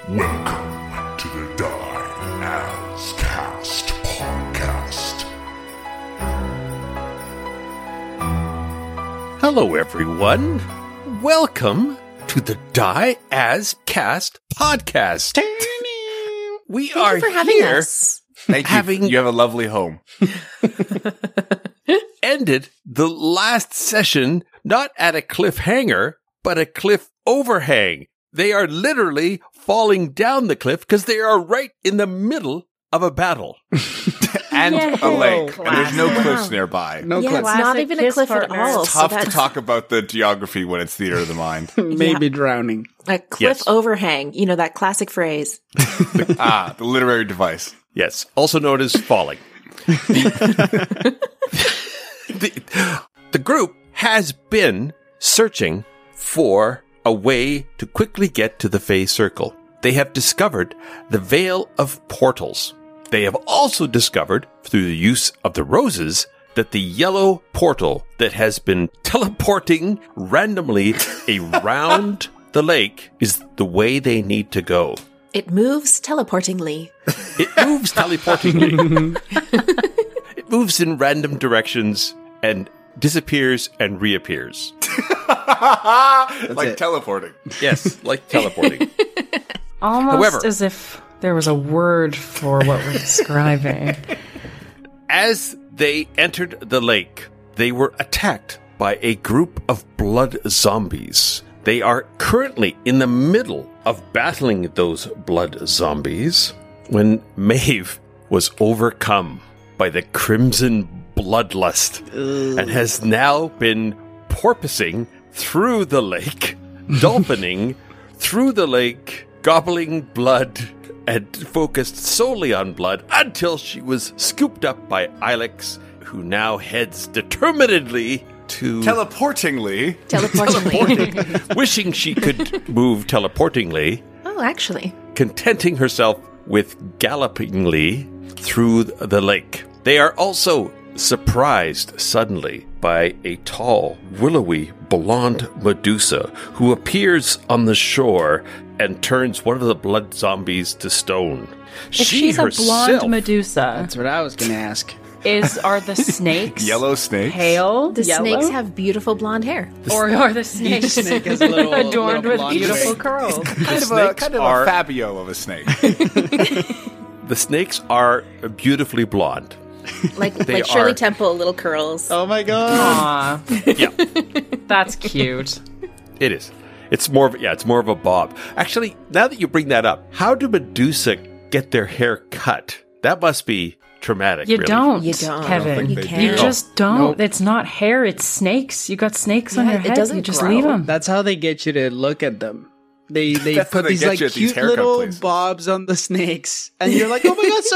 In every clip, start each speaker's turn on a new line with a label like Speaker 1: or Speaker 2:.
Speaker 1: Welcome to the Die As Cast podcast.
Speaker 2: Hello, everyone. Welcome to the Die As Cast podcast. We are
Speaker 3: Thank you for having
Speaker 2: here.
Speaker 3: us.
Speaker 4: Thank you. You have a lovely home.
Speaker 2: Ended the last session not at a cliffhanger, but a cliff overhang. They are literally falling down the cliff because they are right in the middle of a battle.
Speaker 4: And a lake.
Speaker 3: Classic.
Speaker 4: And there's no cliffs nearby.
Speaker 5: No
Speaker 3: Yeah,
Speaker 5: cliff.
Speaker 3: it's not even a
Speaker 5: kiss
Speaker 3: cliff at
Speaker 5: partner.
Speaker 3: all.
Speaker 4: It's tough
Speaker 3: so
Speaker 4: to
Speaker 3: that's
Speaker 4: talk about the geography when it's theater of the mind.
Speaker 5: Maybe drowning.
Speaker 3: a cliff
Speaker 2: Yes.
Speaker 3: overhang. You know, that classic phrase.
Speaker 4: The literary device.
Speaker 2: Yes, also known as falling. The group has been searching for a way to quickly get to the Fey Circle. They have discovered the Veil of Portals. They have also discovered, through the use of the roses, that the yellow portal that has been teleporting randomly around the lake is the way they need to go.
Speaker 3: It moves teleportingly.
Speaker 2: It moves teleportingly. It moves in random directions and disappears and reappears.
Speaker 4: Like
Speaker 5: it.
Speaker 4: teleporting.
Speaker 2: Yes, like teleporting.
Speaker 6: Almost
Speaker 2: However-
Speaker 6: as if there was a word for what we're describing.
Speaker 2: As they entered the lake, they were attacked by a group of blood zombies. They are currently in the middle of battling those blood zombies when Maeve was overcome by the crimson bloodlust and has now been porpoising through the lake, dolphining through the lake, gobbling blood, and focused solely on blood until she was scooped up by Ilex, who now heads determinedly to
Speaker 4: Teleportingly.
Speaker 3: Teleportingly.
Speaker 2: wishing she could move teleportingly,
Speaker 3: Oh, actually.
Speaker 2: contenting herself with gallopingly through the lake. They are also surprised suddenly by a tall, willowy, blonde Medusa who appears on the shore and turns one of the blood zombies to stone.
Speaker 6: If she's a blonde Medusa,
Speaker 5: That's what I was going to ask.
Speaker 6: are the snakes
Speaker 4: Yellow snakes.
Speaker 6: pale?
Speaker 3: The
Speaker 6: yellow?
Speaker 3: snakes have beautiful blonde hair.
Speaker 6: Or are the snakes
Speaker 5: snake has a little-
Speaker 6: adorned
Speaker 5: little
Speaker 6: with
Speaker 5: blonde
Speaker 6: beautiful
Speaker 5: wig.
Speaker 6: curls?
Speaker 4: Kind of
Speaker 2: are-
Speaker 4: a Fabio of a snake.
Speaker 2: The snakes are beautifully blonde.
Speaker 3: Like
Speaker 2: They
Speaker 3: Shirley
Speaker 2: are-
Speaker 3: Temple, little curls.
Speaker 5: Oh my god.
Speaker 6: Aw,
Speaker 2: Yeah,
Speaker 6: that's cute.
Speaker 2: it is. It's more of a bob. Actually, now that you bring that up, how do Medusa get their hair cut? That must be traumatic.
Speaker 6: You
Speaker 2: really.
Speaker 6: don't,
Speaker 3: You don't.
Speaker 6: Kevin.
Speaker 3: You
Speaker 4: they
Speaker 3: can't.
Speaker 6: You just don't.
Speaker 5: Nope.
Speaker 6: It's not hair, it's snakes. You got snakes on
Speaker 3: Yeah,
Speaker 6: your
Speaker 3: it
Speaker 6: head.
Speaker 3: doesn't
Speaker 6: You just
Speaker 3: grow.
Speaker 6: leave them.
Speaker 5: That's how they get you to look at them. They
Speaker 4: That's how
Speaker 5: put
Speaker 4: they
Speaker 5: these
Speaker 4: get
Speaker 5: like
Speaker 4: you at these
Speaker 5: cute
Speaker 4: haircut
Speaker 5: little
Speaker 4: places.
Speaker 5: bobs on the snakes, and you're like, oh my god, so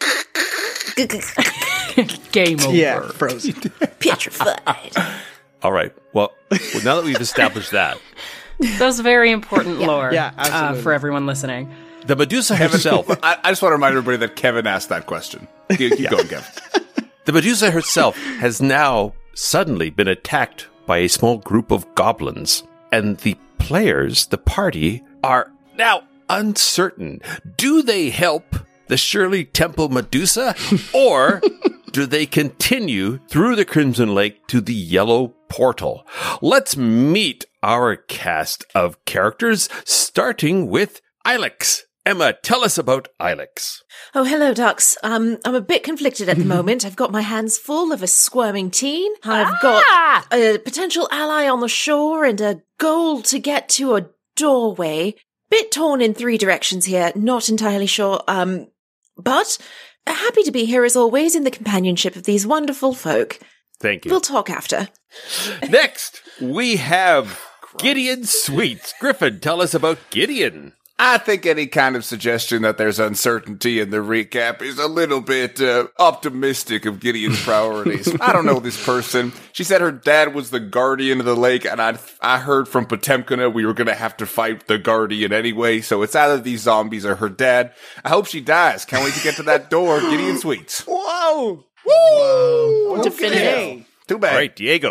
Speaker 5: cute.
Speaker 6: Game over.
Speaker 5: Yeah, frozen.
Speaker 3: Petrified.
Speaker 2: All right. Well, now that we've established that,
Speaker 6: That's very important lore
Speaker 5: Yeah, absolutely.
Speaker 6: for everyone listening.
Speaker 2: the Medusa herself,
Speaker 4: I just want to remind everybody that Kevin asked that question. Keep going, Kevin.
Speaker 2: the Medusa herself has now suddenly been attacked by a small group of goblins, and the players, the party, are now uncertain. Do they help the Shirley Temple Medusa, or do they continue through the Crimson Lake to the Yellow Portal? Let's meet our cast of characters, starting with Ilex. Emma, tell us about Ilex.
Speaker 3: Oh, hello, ducks. I'm a bit conflicted at the moment. I've got my hands full of a squirming teen. I've got a potential ally on the shore and a goal to get to a doorway. Bit torn in 3 directions here. Not entirely sure. But happy to be here as always in the companionship of these wonderful folk.
Speaker 2: Thank you.
Speaker 3: We'll talk after.
Speaker 2: Next, we have Gideon Sweets. Griffin, tell us about Gideon.
Speaker 4: I think any kind of suggestion that there's uncertainty in the recap is a little bit optimistic of Gideon's priorities. I don't know this person. She said her dad was the guardian of the lake, and I heard from Potemkina we were going to have to fight the guardian anyway, so it's either these zombies or her dad. I hope she dies. Can't wait to get to that door. Gideon Sweets.
Speaker 5: Whoa!
Speaker 4: Woo!
Speaker 3: Definitive.
Speaker 4: Too bad.
Speaker 2: All right, Diego.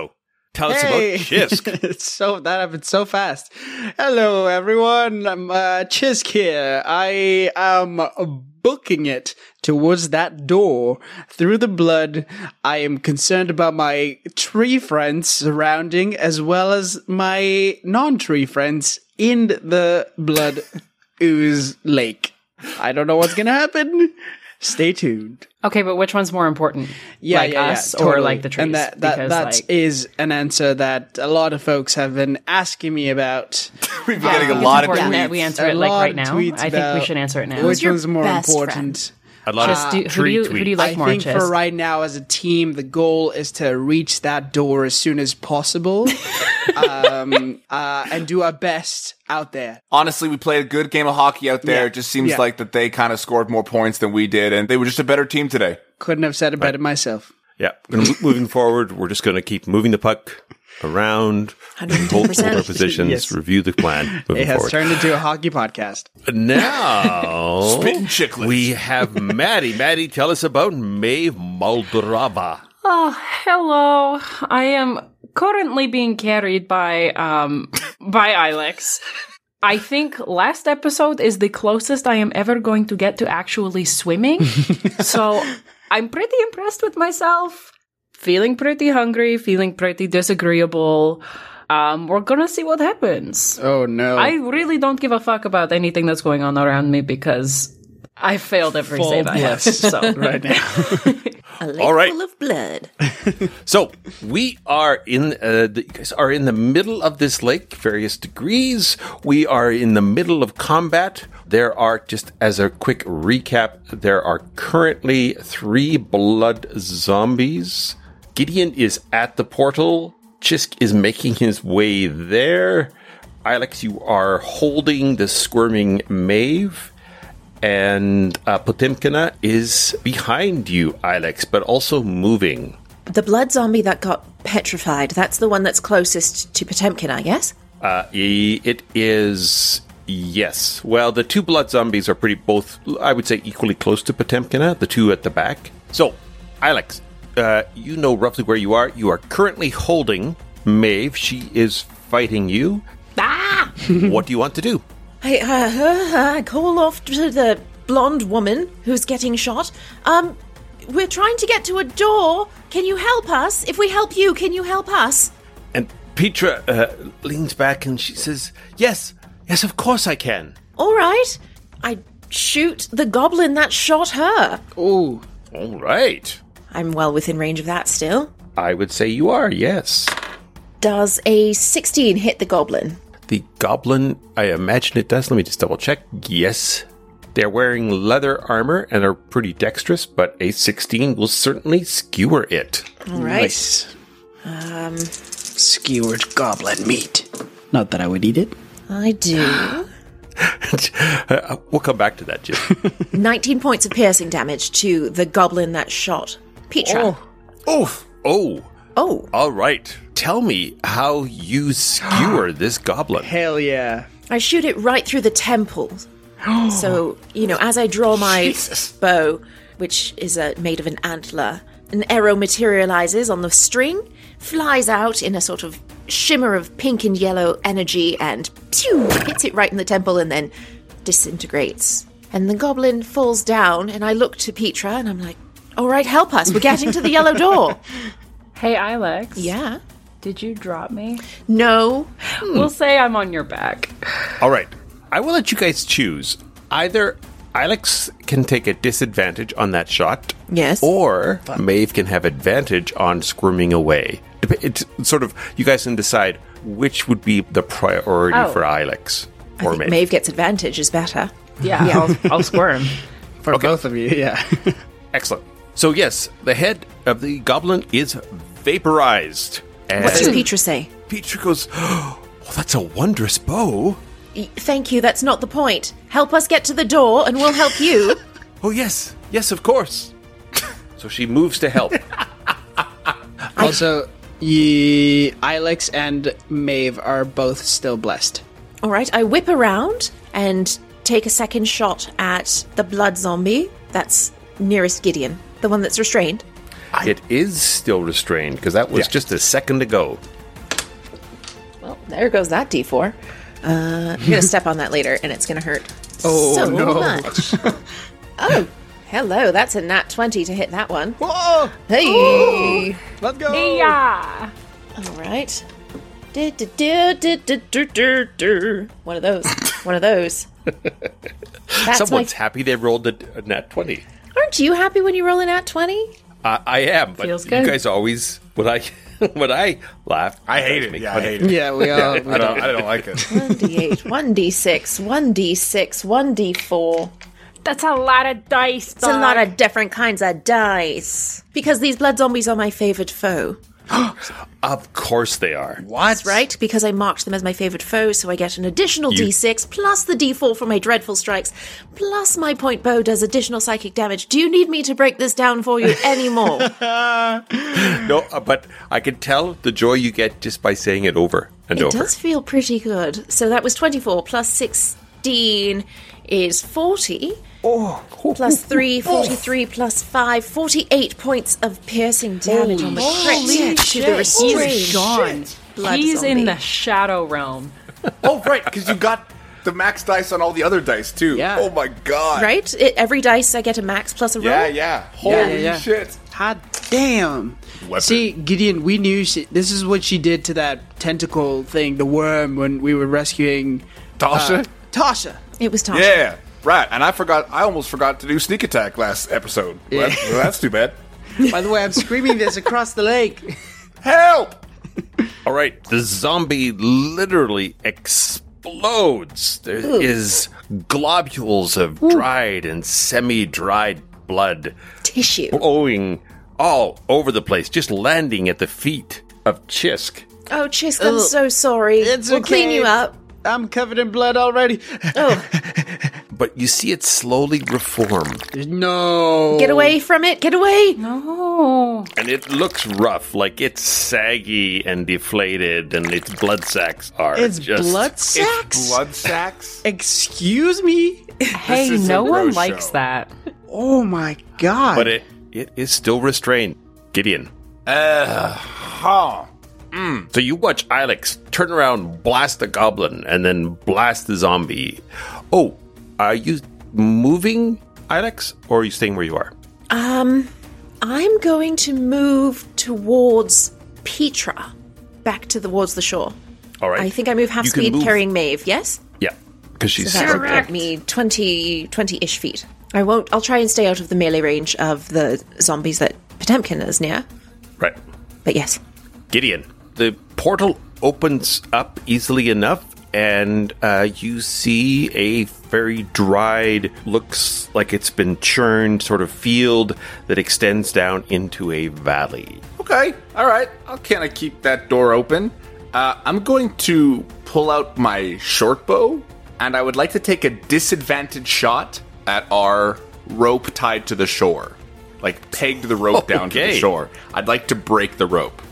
Speaker 2: Tell us
Speaker 5: Hey.
Speaker 2: about Chisk.
Speaker 5: That happened so fast. Hello, everyone. I'm Chisk here. I am booking it towards that door through the blood. I am concerned about my tree friends surrounding, as well as my non-tree friends in the blood ooze lake. I don't know what's gonna happen. Stay tuned.
Speaker 6: Okay, but which one's more important? Like us or
Speaker 5: totally.
Speaker 6: like the trees?
Speaker 5: And that
Speaker 6: Because,
Speaker 5: is an answer that a lot of folks have been asking me about.
Speaker 4: We've been getting a
Speaker 6: it's
Speaker 4: lot of
Speaker 6: important that
Speaker 4: tweets.
Speaker 6: we answer
Speaker 5: A
Speaker 6: it like
Speaker 5: lot
Speaker 6: right
Speaker 5: of
Speaker 6: now.
Speaker 5: tweets
Speaker 6: I think we
Speaker 5: about
Speaker 6: should answer it now.
Speaker 5: Which
Speaker 3: your
Speaker 5: one's more
Speaker 3: best
Speaker 5: important?
Speaker 2: A lot
Speaker 6: Just
Speaker 2: of tree
Speaker 6: who do you like
Speaker 5: I
Speaker 6: more,
Speaker 5: think
Speaker 6: Chis?
Speaker 5: for right now, as a team, the goal is to reach that door as soon as possible, and do our best out there.
Speaker 4: Honestly, we played a good game of hockey out there.
Speaker 5: Yeah.
Speaker 4: It just seems
Speaker 5: Yeah.
Speaker 4: like that they kind of scored more points than we did, and they were just a better team today.
Speaker 5: Couldn't have said it better myself.
Speaker 2: Yeah, moving forward, we're just going to keep moving the puck around, hold our
Speaker 3: 110%.
Speaker 2: positions,
Speaker 5: Yes.
Speaker 2: review the plan, moving
Speaker 5: It has
Speaker 2: forward.
Speaker 5: turned into a hockey podcast.
Speaker 2: Now,
Speaker 4: Spitting chicklets.
Speaker 2: we have Maddie. Maddie, tell us about Maeve Moldova.
Speaker 6: Oh, hello. I am currently being carried by Ilex. I think last episode is the closest I am ever going to get to actually swimming. So I'm pretty impressed with myself. Feeling pretty hungry, feeling pretty disagreeable. We're gonna see what happens.
Speaker 5: Oh no!
Speaker 6: I really don't give a fuck about anything that's going on around me because I failed every
Speaker 5: Full
Speaker 6: save I have. So
Speaker 5: right now.
Speaker 3: A lake
Speaker 2: All right.
Speaker 3: full of blood.
Speaker 2: So we are you guys are in the middle of this lake, various degrees. We are in the middle of combat. There are, just as a quick recap, there are currently 3 blood zombies. Gideon is at the portal. Chisk is making his way there. Ilex, you are holding the squirming Maeve. And Potemkina is behind you, Ilex, but also moving.
Speaker 3: The blood zombie that got petrified, that's the one that's closest to Potemkin, yes?
Speaker 2: It is, yes. Well, the 2 blood zombies are both, I would say, equally close to Potemkina, the 2 at the back. So, Ilex, you know roughly where you are. You are currently holding Maeve. She is fighting you.
Speaker 3: Ah!
Speaker 2: What do you want to do?
Speaker 3: I call off to the blonde woman who's getting shot. We're trying to get to a door. Can you help us? If we help you, can you help us?
Speaker 2: And Petra leans back and she says, yes, of course I can.
Speaker 3: All right. I shoot the goblin that shot her.
Speaker 5: Ooh.
Speaker 2: All right.
Speaker 3: I'm well within range of that still.
Speaker 2: I would say you are, yes.
Speaker 3: Does a 16 hit the goblin?
Speaker 2: The goblin, I imagine it does. Let me just double check. Yes. They're wearing leather armor and are pretty dexterous, but a 16 will certainly skewer it.
Speaker 3: All right.
Speaker 5: Nice. Skewered goblin meat. Not that I would eat it.
Speaker 3: I do.
Speaker 2: We'll come back to that, Jim.
Speaker 3: 19 points of piercing damage to the goblin that shot Petra.
Speaker 2: Oh.
Speaker 3: Oh.
Speaker 2: All right. Tell me how you skewer this goblin.
Speaker 5: Hell yeah.
Speaker 3: I shoot it right through the temple. So, as I draw my bow, which is made of an antler, an arrow materializes on the string, flies out in a sort of shimmer of pink and yellow energy, and pew, hits it right in the temple and then disintegrates. And the goblin falls down, and I look to Petra, and I'm like, all right, help us. We're getting to the yellow door.
Speaker 6: Hey, Ilex.
Speaker 3: Yeah.
Speaker 6: Did you drop me?
Speaker 3: No.
Speaker 6: We'll say I'm on your back.
Speaker 2: All right. I will let you guys choose. Either Ilex can take a disadvantage on that shot,
Speaker 3: Yes.
Speaker 2: or Maeve can have advantage on squirming away. It's sort of, you guys can decide which would be the priority
Speaker 6: Oh.
Speaker 2: for Ilex
Speaker 3: I
Speaker 2: or
Speaker 3: think
Speaker 2: Maeve.
Speaker 3: Maeve gets advantage is better.
Speaker 6: Yeah, I'll squirm.
Speaker 5: For both of you, yeah.
Speaker 2: Excellent. So yes, the head of the goblin is vaporized. And
Speaker 3: What does Petra say?
Speaker 2: Petra goes, oh, that's a wondrous bow.
Speaker 3: Thank you, that's not the point. Help us get to the door and we'll help you.
Speaker 2: Oh, yes, of course. So she moves to help.
Speaker 5: Also, Ilex and Maeve are both still blessed.
Speaker 3: All right, I whip around and take a second shot at the blood zombie that's nearest Gideon, the one that's restrained.
Speaker 2: It is still restrained, because that was just a second ago.
Speaker 3: There goes that D4. I'm going to step on that later, and it's going to hurt so
Speaker 5: no.
Speaker 3: much. Oh, hello. That's a nat 20 to hit that one.
Speaker 5: Whoa!
Speaker 3: Hey!
Speaker 5: Let's go!
Speaker 6: Yeah.
Speaker 3: All right. One of those. One of those. That's
Speaker 2: Someone's happy they rolled a nat 20.
Speaker 3: Aren't you happy when you roll a nat 20?
Speaker 2: I am, but
Speaker 6: Feels
Speaker 2: you
Speaker 6: good.
Speaker 2: guys always, when I laugh,
Speaker 4: I hate it. Yeah, I hate it.
Speaker 5: Yeah, we all.
Speaker 4: I don't like it.
Speaker 3: 1d8, 1d6, 1d6, 1d4.
Speaker 6: That's a lot of dice.
Speaker 3: It's a lot of different kinds of dice. Because these blood zombies are my favorite foe.
Speaker 2: Of course they are.
Speaker 5: What?
Speaker 3: Right? Because I marked them as my favorite foe, so I get an additional d6, plus the d4 for my dreadful strikes, plus my point bow does additional psychic damage. Do you need me to break this down for you anymore?
Speaker 2: No, but I can tell the joy you get just by saying it over and
Speaker 3: It
Speaker 2: over.
Speaker 3: does feel pretty good. So that was 24 plus 16 is 40. Plus 3, 43, plus 5, 48 points of piercing damage on the crit to the restrained
Speaker 6: He's gone.
Speaker 3: blood
Speaker 6: He's in
Speaker 3: zombie.
Speaker 6: the shadow realm.
Speaker 4: Oh, right, because you got the max dice on all the other dice, too.
Speaker 5: Yeah.
Speaker 4: Oh, my God.
Speaker 3: Right? Every dice I get a max plus a roll.
Speaker 4: Yeah. Holy
Speaker 5: yeah.
Speaker 4: shit.
Speaker 5: Hot damn.
Speaker 4: Weapon.
Speaker 5: See, Gideon, we knew this is what she did to that tentacle thing, the worm, when we were rescuing
Speaker 4: Tasha?
Speaker 5: Tasha.
Speaker 3: It was Tasha.
Speaker 4: Yeah, right. And I almost forgot to do sneak attack last episode. Well, that's too bad.
Speaker 5: By the way, I'm screaming this across the lake.
Speaker 4: Help!
Speaker 2: All right, the zombie literally explodes. There is globules of dried and semi-dried blood
Speaker 3: Tissue.
Speaker 2: flowing all over the place, just landing at the feet of Chisk.
Speaker 3: Oh, Chisk, I'm so sorry.
Speaker 5: It's
Speaker 3: we'll
Speaker 5: okay.
Speaker 3: clean you up.
Speaker 5: I'm covered in blood already.
Speaker 3: Oh,
Speaker 2: But you see it slowly reform,
Speaker 5: No.
Speaker 3: get away from it. Get away.
Speaker 6: Oh.
Speaker 2: and it looks rough, like it's saggy and deflated, and its blood sacs are
Speaker 5: It's
Speaker 2: just...
Speaker 5: blood sacks?
Speaker 4: It's blood sacks?
Speaker 5: Excuse me?
Speaker 6: Hey,
Speaker 4: is
Speaker 6: no
Speaker 4: a
Speaker 6: one
Speaker 4: gross
Speaker 6: likes
Speaker 4: show.
Speaker 6: that.
Speaker 5: Oh my god.
Speaker 2: But it is still restrained. Gideon.
Speaker 4: Huh.
Speaker 2: So you watch Ilex turn around, blast the goblin, and then blast the zombie. Oh, are you moving, Ilex, or are you staying where you are?
Speaker 3: I'm going to move towards Petra. Back towards the shore.
Speaker 2: All right.
Speaker 3: I think I move half
Speaker 2: You can
Speaker 3: speed
Speaker 2: move-
Speaker 3: carrying Maeve, yes?
Speaker 2: Yeah, because she's...
Speaker 3: So that would get me 20-ish feet. I'll try and stay out of the melee range of the zombies that Potemkin is near.
Speaker 2: Right.
Speaker 3: But yes.
Speaker 2: Gideon, the portal opens up easily enough, and you see a very dried, looks like it's been churned sort of field that extends down into a valley.
Speaker 4: Okay, all right. Can I keep that door open? I'm going to pull out my short bow, and I would like to take a disadvantage shot at our rope tied to the shore. Like, pegged the rope down to the
Speaker 2: Okay.
Speaker 4: shore. I'd like to break the rope.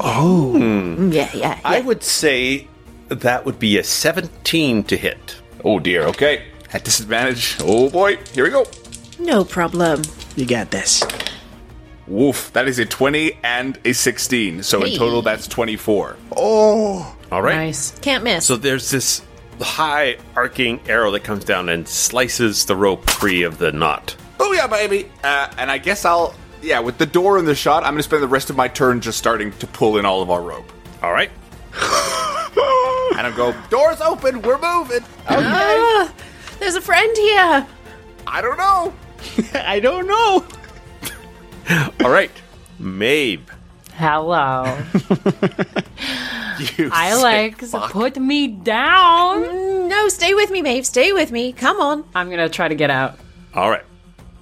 Speaker 3: Yeah.
Speaker 2: I would say that would be a 17 to hit.
Speaker 4: Oh, dear, okay. At disadvantage. Oh, boy. Here we go.
Speaker 3: No problem.
Speaker 5: You got this.
Speaker 4: Woof. That is a 20 and a 16. So
Speaker 3: Hey.
Speaker 4: in total, that's 24.
Speaker 2: All right.
Speaker 6: Nice.
Speaker 3: Can't miss.
Speaker 2: So there's this high arcing arrow that comes down and slices the rope free of the knot.
Speaker 4: Oh, yeah, baby. And I guess with the door in the shot, I'm going to spend the rest of my turn just starting to pull in all of our rope.
Speaker 2: All right.
Speaker 4: And I'm go, door's open, we're moving.
Speaker 3: Ah, there's a friend here.
Speaker 4: I don't know.
Speaker 5: I don't know.
Speaker 2: All right. Maeve.
Speaker 6: Hello.
Speaker 4: You
Speaker 6: Ilex,
Speaker 4: sick fuck.
Speaker 6: put me down.
Speaker 3: No, stay with me, Maeve. Stay with me. Come on.
Speaker 6: I'm gonna try to get out.
Speaker 2: All right.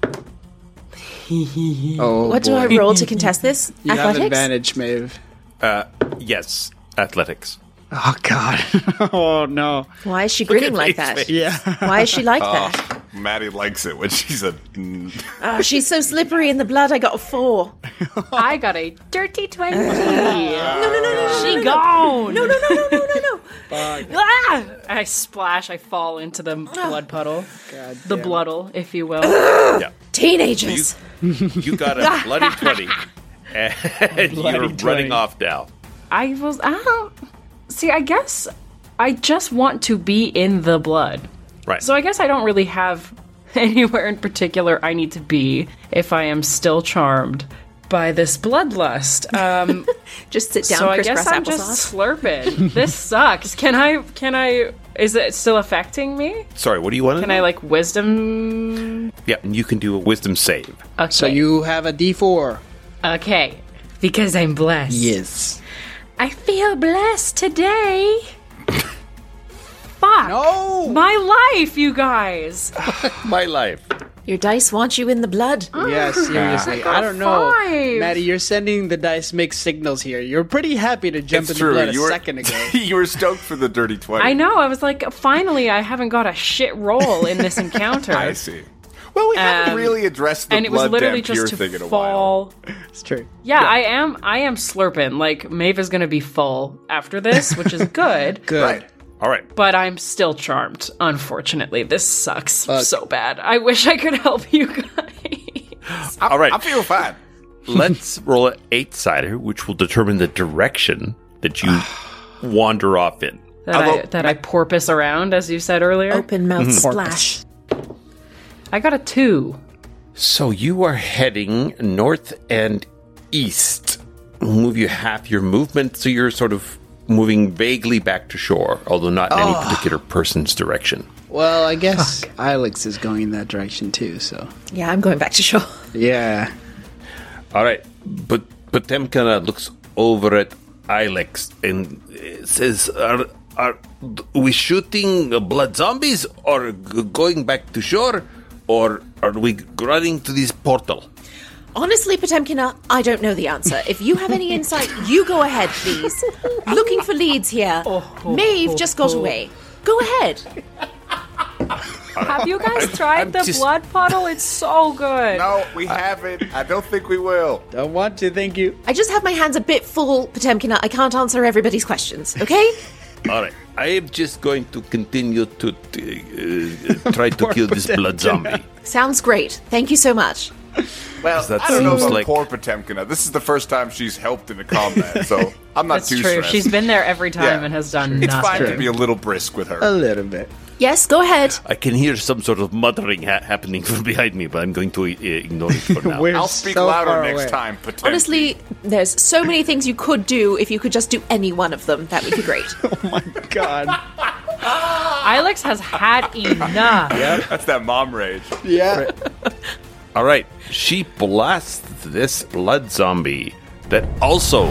Speaker 5: Oh,
Speaker 3: What do I roll to contest this?
Speaker 5: You have
Speaker 3: Athletics?
Speaker 5: advantage, Maeve.
Speaker 2: Yes. Athletics.
Speaker 5: Oh god. Oh no.
Speaker 3: Why is she grinning like
Speaker 2: Maeve's
Speaker 3: that?
Speaker 2: face.
Speaker 5: Yeah.
Speaker 3: Why is she like that?
Speaker 4: Maddie likes it when she's a...
Speaker 3: Oh, she's so slippery in the blood. I got a 4.
Speaker 6: I got a dirty 20.
Speaker 3: No.
Speaker 6: She gone.
Speaker 3: No.
Speaker 6: Ah! I splash. I fall into the blood puddle. The bloodle, if you will.
Speaker 2: Yeah.
Speaker 3: Teenagers.
Speaker 2: You got a bloody 20. And you're running off now.
Speaker 6: I was out. See, I guess I just want to be in the blood.
Speaker 2: Right.
Speaker 6: So I guess I don't really have anywhere in particular I need to be if I am still charmed by this bloodlust.
Speaker 3: Just sit down,
Speaker 6: So I
Speaker 3: crisscross
Speaker 6: guess I'm
Speaker 3: applesauce.
Speaker 6: just slurping. This sucks. Can I, is it still affecting me?
Speaker 2: Sorry, what do you want to
Speaker 6: Can
Speaker 2: know?
Speaker 6: I, like, wisdom?
Speaker 2: Yeah, and you can do a wisdom save.
Speaker 6: Okay.
Speaker 5: So you have a D4.
Speaker 6: Okay. Because I'm blessed.
Speaker 5: Yes.
Speaker 6: I feel blessed today. Fuck.
Speaker 5: No.
Speaker 6: My life, you guys.
Speaker 2: My life.
Speaker 3: Your dice want you in the blood.
Speaker 5: Yeah, seriously. I don't know.
Speaker 6: 5.
Speaker 5: Maddie, you're sending the dice mixed signals here. You're pretty happy to jump
Speaker 4: It's
Speaker 5: in
Speaker 4: true.
Speaker 5: the blood
Speaker 4: You
Speaker 5: a
Speaker 4: were-
Speaker 5: second ago.
Speaker 4: You were stoked for the dirty 20.
Speaker 6: I know. I was like, finally, I haven't got a shit roll in this encounter.
Speaker 4: I see. Well, we haven't really addressed the
Speaker 6: And it was
Speaker 4: blood
Speaker 6: literally
Speaker 4: damn pure
Speaker 6: just
Speaker 4: thing
Speaker 6: to
Speaker 4: in a while.
Speaker 6: fall.
Speaker 5: It's true.
Speaker 6: Yeah, I am slurping. Like, Maeve is going to be full after this, which is good.
Speaker 5: Good.
Speaker 4: Right.
Speaker 2: All right.
Speaker 6: But I'm still charmed, unfortunately. This sucks so bad. I wish I could help you guys.
Speaker 2: All right.
Speaker 4: I feel fine.
Speaker 2: Let's roll an 8-sider, which will determine the direction that you wander off in.
Speaker 6: That I porpoise around, as you said earlier.
Speaker 3: Open mouth splash.
Speaker 6: I got a 2.
Speaker 2: So you are heading north and east. We'll move you half your movement, so you're sort of moving vaguely back to shore, although not in any particular person's direction.
Speaker 5: Well, I guess Ilex is going in that direction too, so.
Speaker 3: Yeah, I'm going back to shore.
Speaker 5: Yeah.
Speaker 2: All right, but Potemkin looks over at Ilex and says, "Are we shooting blood zombies, or going back to shore, or are we running to this portal?"
Speaker 3: Honestly, Potemkina, I don't know the answer. If you have any insight, you go ahead, please. Looking for leads here. Maeve just got away. Go ahead.
Speaker 6: Have you guys tried
Speaker 2: I'm
Speaker 6: the
Speaker 2: just-
Speaker 6: blood puddle? It's so good.
Speaker 4: No, we haven't. I don't think we will.
Speaker 5: Don't want to, thank you.
Speaker 3: I just have my hands a bit full, Potemkina. I can't answer everybody's questions, okay?
Speaker 2: All right, I am just going to continue to try to kill this blood zombie.
Speaker 3: Sounds great. Thank you so much.
Speaker 4: Well,
Speaker 2: that
Speaker 4: I don't know
Speaker 2: seems
Speaker 4: about
Speaker 2: like-
Speaker 4: poor Potemkina. This is the first time she's helped in a combat, so I'm not
Speaker 6: That's
Speaker 4: too
Speaker 6: true.
Speaker 4: stressed.
Speaker 6: She's been there every time
Speaker 4: Yeah.
Speaker 6: and has done
Speaker 4: It's fine
Speaker 6: nothing.
Speaker 4: to be a little brisk with her.
Speaker 5: A little bit.
Speaker 3: Yes, go ahead.
Speaker 2: I can hear some sort of muttering happening from behind me, but I'm going to ignore it for now.
Speaker 5: We're
Speaker 4: I'll speak
Speaker 5: so
Speaker 4: louder
Speaker 5: far
Speaker 4: next
Speaker 5: away.
Speaker 4: time, Potemkin.
Speaker 3: Honestly, there's so many things you could do. If you could just do any one of them, that would be great.
Speaker 5: Oh my god.
Speaker 6: Ilex has had enough.
Speaker 4: That's that mom rage.
Speaker 5: Yeah.
Speaker 2: All right, she blasts this blood zombie that also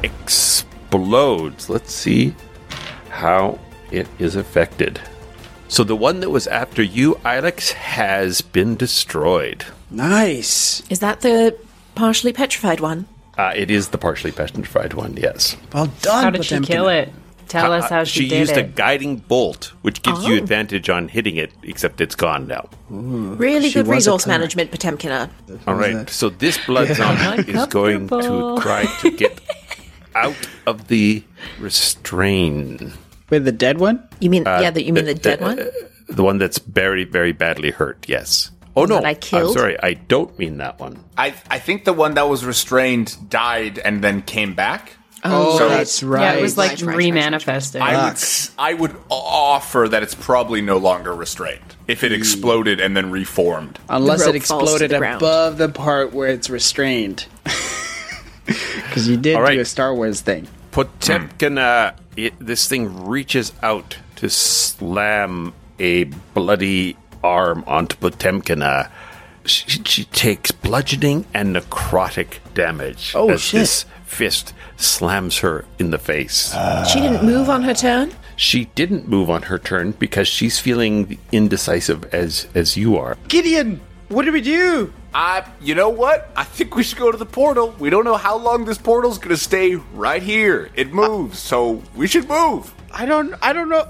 Speaker 2: explodes. Let's see how it is affected. So the one that was after you, Ilex, has been destroyed.
Speaker 5: Nice.
Speaker 3: Is that the partially petrified one?
Speaker 2: It is the partially petrified one, yes.
Speaker 5: Well done,
Speaker 6: How did she
Speaker 5: Potemkin.
Speaker 6: kill it? Tell us how she did
Speaker 2: used a
Speaker 6: it.
Speaker 2: guiding bolt, which gives you advantage on hitting it, except it's gone now.
Speaker 3: Really
Speaker 5: She
Speaker 3: good
Speaker 5: was a
Speaker 3: resource
Speaker 5: cleric.
Speaker 3: management, Potemkina.
Speaker 2: All right, so this blood zombie is going to try to get out of the restraint.
Speaker 5: With the dead one?
Speaker 3: You mean you mean the dead one?
Speaker 2: The one that's very, very badly hurt, yes. Oh, no,
Speaker 3: That I killed?
Speaker 2: I'm sorry, I don't mean that one.
Speaker 4: I think the one that was restrained died and then came back.
Speaker 5: Oh,
Speaker 4: So-
Speaker 5: that's right.
Speaker 6: Yeah, it was like
Speaker 3: Right.
Speaker 6: remanifesting.
Speaker 4: I would offer that it's probably no longer restrained if it exploded and then reformed.
Speaker 5: Unless
Speaker 3: The
Speaker 5: it
Speaker 3: rope falls to
Speaker 5: exploded
Speaker 3: the ground.
Speaker 5: above the part where it's restrained. Because you did
Speaker 2: All right.
Speaker 5: do a Star Wars thing.
Speaker 2: Potemkin, this thing reaches out to slam a bloody arm onto Potemkin. She takes bludgeoning and necrotic damage
Speaker 5: Oh,
Speaker 2: as
Speaker 5: shit.
Speaker 2: this fist slams her in the face.
Speaker 3: She didn't move on her turn?
Speaker 2: She didn't move on her turn because she's feeling indecisive as you are.
Speaker 5: Gideon, what do we do?
Speaker 4: You know what? I think we should go to the portal. We don't know how long this portal's gonna stay right here. It moves, so we should move.
Speaker 5: I don't know.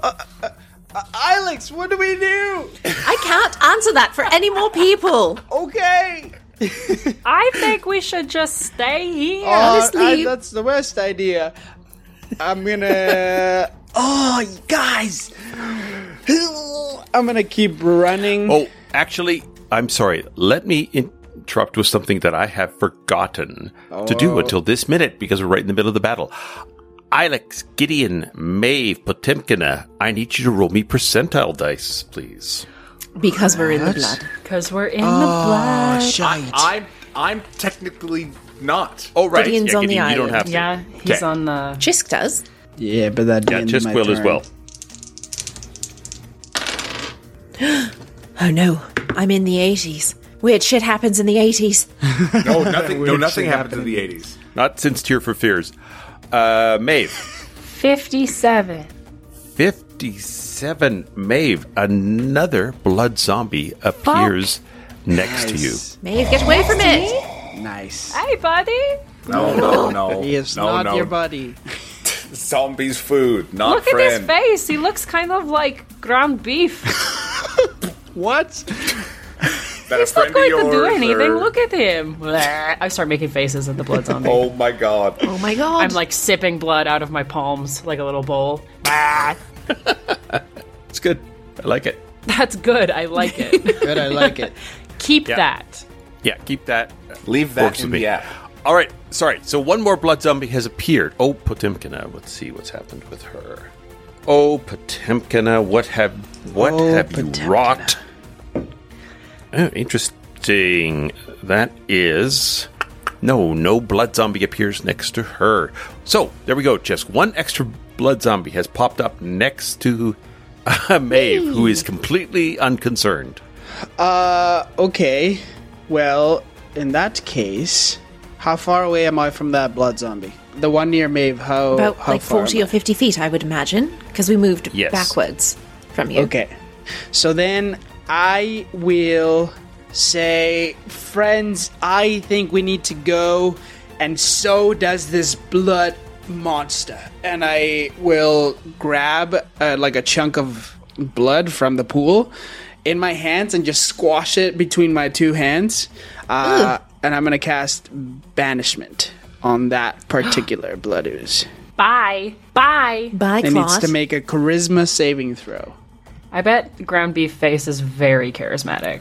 Speaker 5: Ilex, what do we do?
Speaker 3: I can't answer that for any more people.
Speaker 5: Okay.
Speaker 6: I think we should just stay here.
Speaker 3: Honestly-
Speaker 5: that's the worst idea. I'm gonna. Oh, guys! I'm gonna keep running.
Speaker 2: Oh, actually, I'm sorry. Let me interrupt with something that I have forgotten to do until this minute because we're right in the middle of the battle. Ilex, Gideon, Maeve, Potemkina, I need you to roll me percentile dice, please.
Speaker 3: Because we're in the blood.
Speaker 6: Because we're in the blood.
Speaker 4: I'm technically not.
Speaker 2: Oh, right.
Speaker 3: Gideon's on the
Speaker 2: Gideon, you don't
Speaker 3: island.
Speaker 2: have to.
Speaker 6: Yeah, he's
Speaker 2: Okay.
Speaker 6: on the...
Speaker 3: Chisk does.
Speaker 5: Yeah, but that
Speaker 2: Yeah,
Speaker 5: ends
Speaker 2: just
Speaker 5: my
Speaker 2: will as
Speaker 5: turn.
Speaker 2: well.
Speaker 3: Oh no, I'm in the 80s. Weird shit happens in the 80s.
Speaker 4: No, nothing.
Speaker 5: Weird
Speaker 4: nothing
Speaker 5: shit
Speaker 4: happened in
Speaker 5: happened.
Speaker 4: the 80s.
Speaker 2: Not since Tear for Fears. Maeve.
Speaker 6: 57.
Speaker 2: 57. Maeve, another blood zombie appears next to you.
Speaker 3: Maeve, get away from it!
Speaker 5: Nice.
Speaker 6: Hey, buddy.
Speaker 4: No.
Speaker 5: He is not your buddy.
Speaker 4: Zombies' food, not
Speaker 6: Look
Speaker 4: friend.
Speaker 6: at his face. He looks kind of like ground beef.
Speaker 5: What?
Speaker 4: That
Speaker 6: He's not going to do anything.
Speaker 4: or-
Speaker 6: Look at him. Bleh. I start making faces at the blood zombie.
Speaker 4: Oh my god.
Speaker 3: Oh my god.
Speaker 6: I'm like sipping blood out of my palms like a little bowl.
Speaker 2: It's good. I like it.
Speaker 6: That's good. I like it.
Speaker 5: Good, I like it.
Speaker 6: Keep
Speaker 2: Yeah.
Speaker 6: that.
Speaker 2: Yeah, keep that.
Speaker 4: Leave that
Speaker 2: Works
Speaker 4: in
Speaker 2: with me.
Speaker 4: the app.
Speaker 2: All right, sorry. So one more blood zombie has appeared. Oh, Potemkina. Let's see what's happened with her. Oh, Potemkina, what have you
Speaker 5: Potemkina.
Speaker 2: wrought? Oh, interesting. That is no blood zombie appears next to her. So there we go. Just one extra blood zombie has popped up next to Maeve, who is completely unconcerned.
Speaker 5: Okay. Well, in that case, how far away am I from that blood zombie? The one near Maeve, how
Speaker 3: About
Speaker 5: how
Speaker 3: like
Speaker 5: far
Speaker 3: 40
Speaker 5: am
Speaker 3: or 50 feet, I would imagine. Because we moved
Speaker 2: Yes.
Speaker 3: backwards from
Speaker 5: I?
Speaker 3: you.
Speaker 5: Okay. So then I will say, friends, I think we need to go, and so does this blood monster. And I will grab like a chunk of blood from the pool in my hands and just squash it between my two hands. And I'm going to cast Banishment on that particular blood ooze.
Speaker 6: Bye. Bye.
Speaker 3: Bye,
Speaker 5: It needs
Speaker 3: Claude.
Speaker 5: to make a charisma saving throw.
Speaker 6: I bet ground beef face is very charismatic.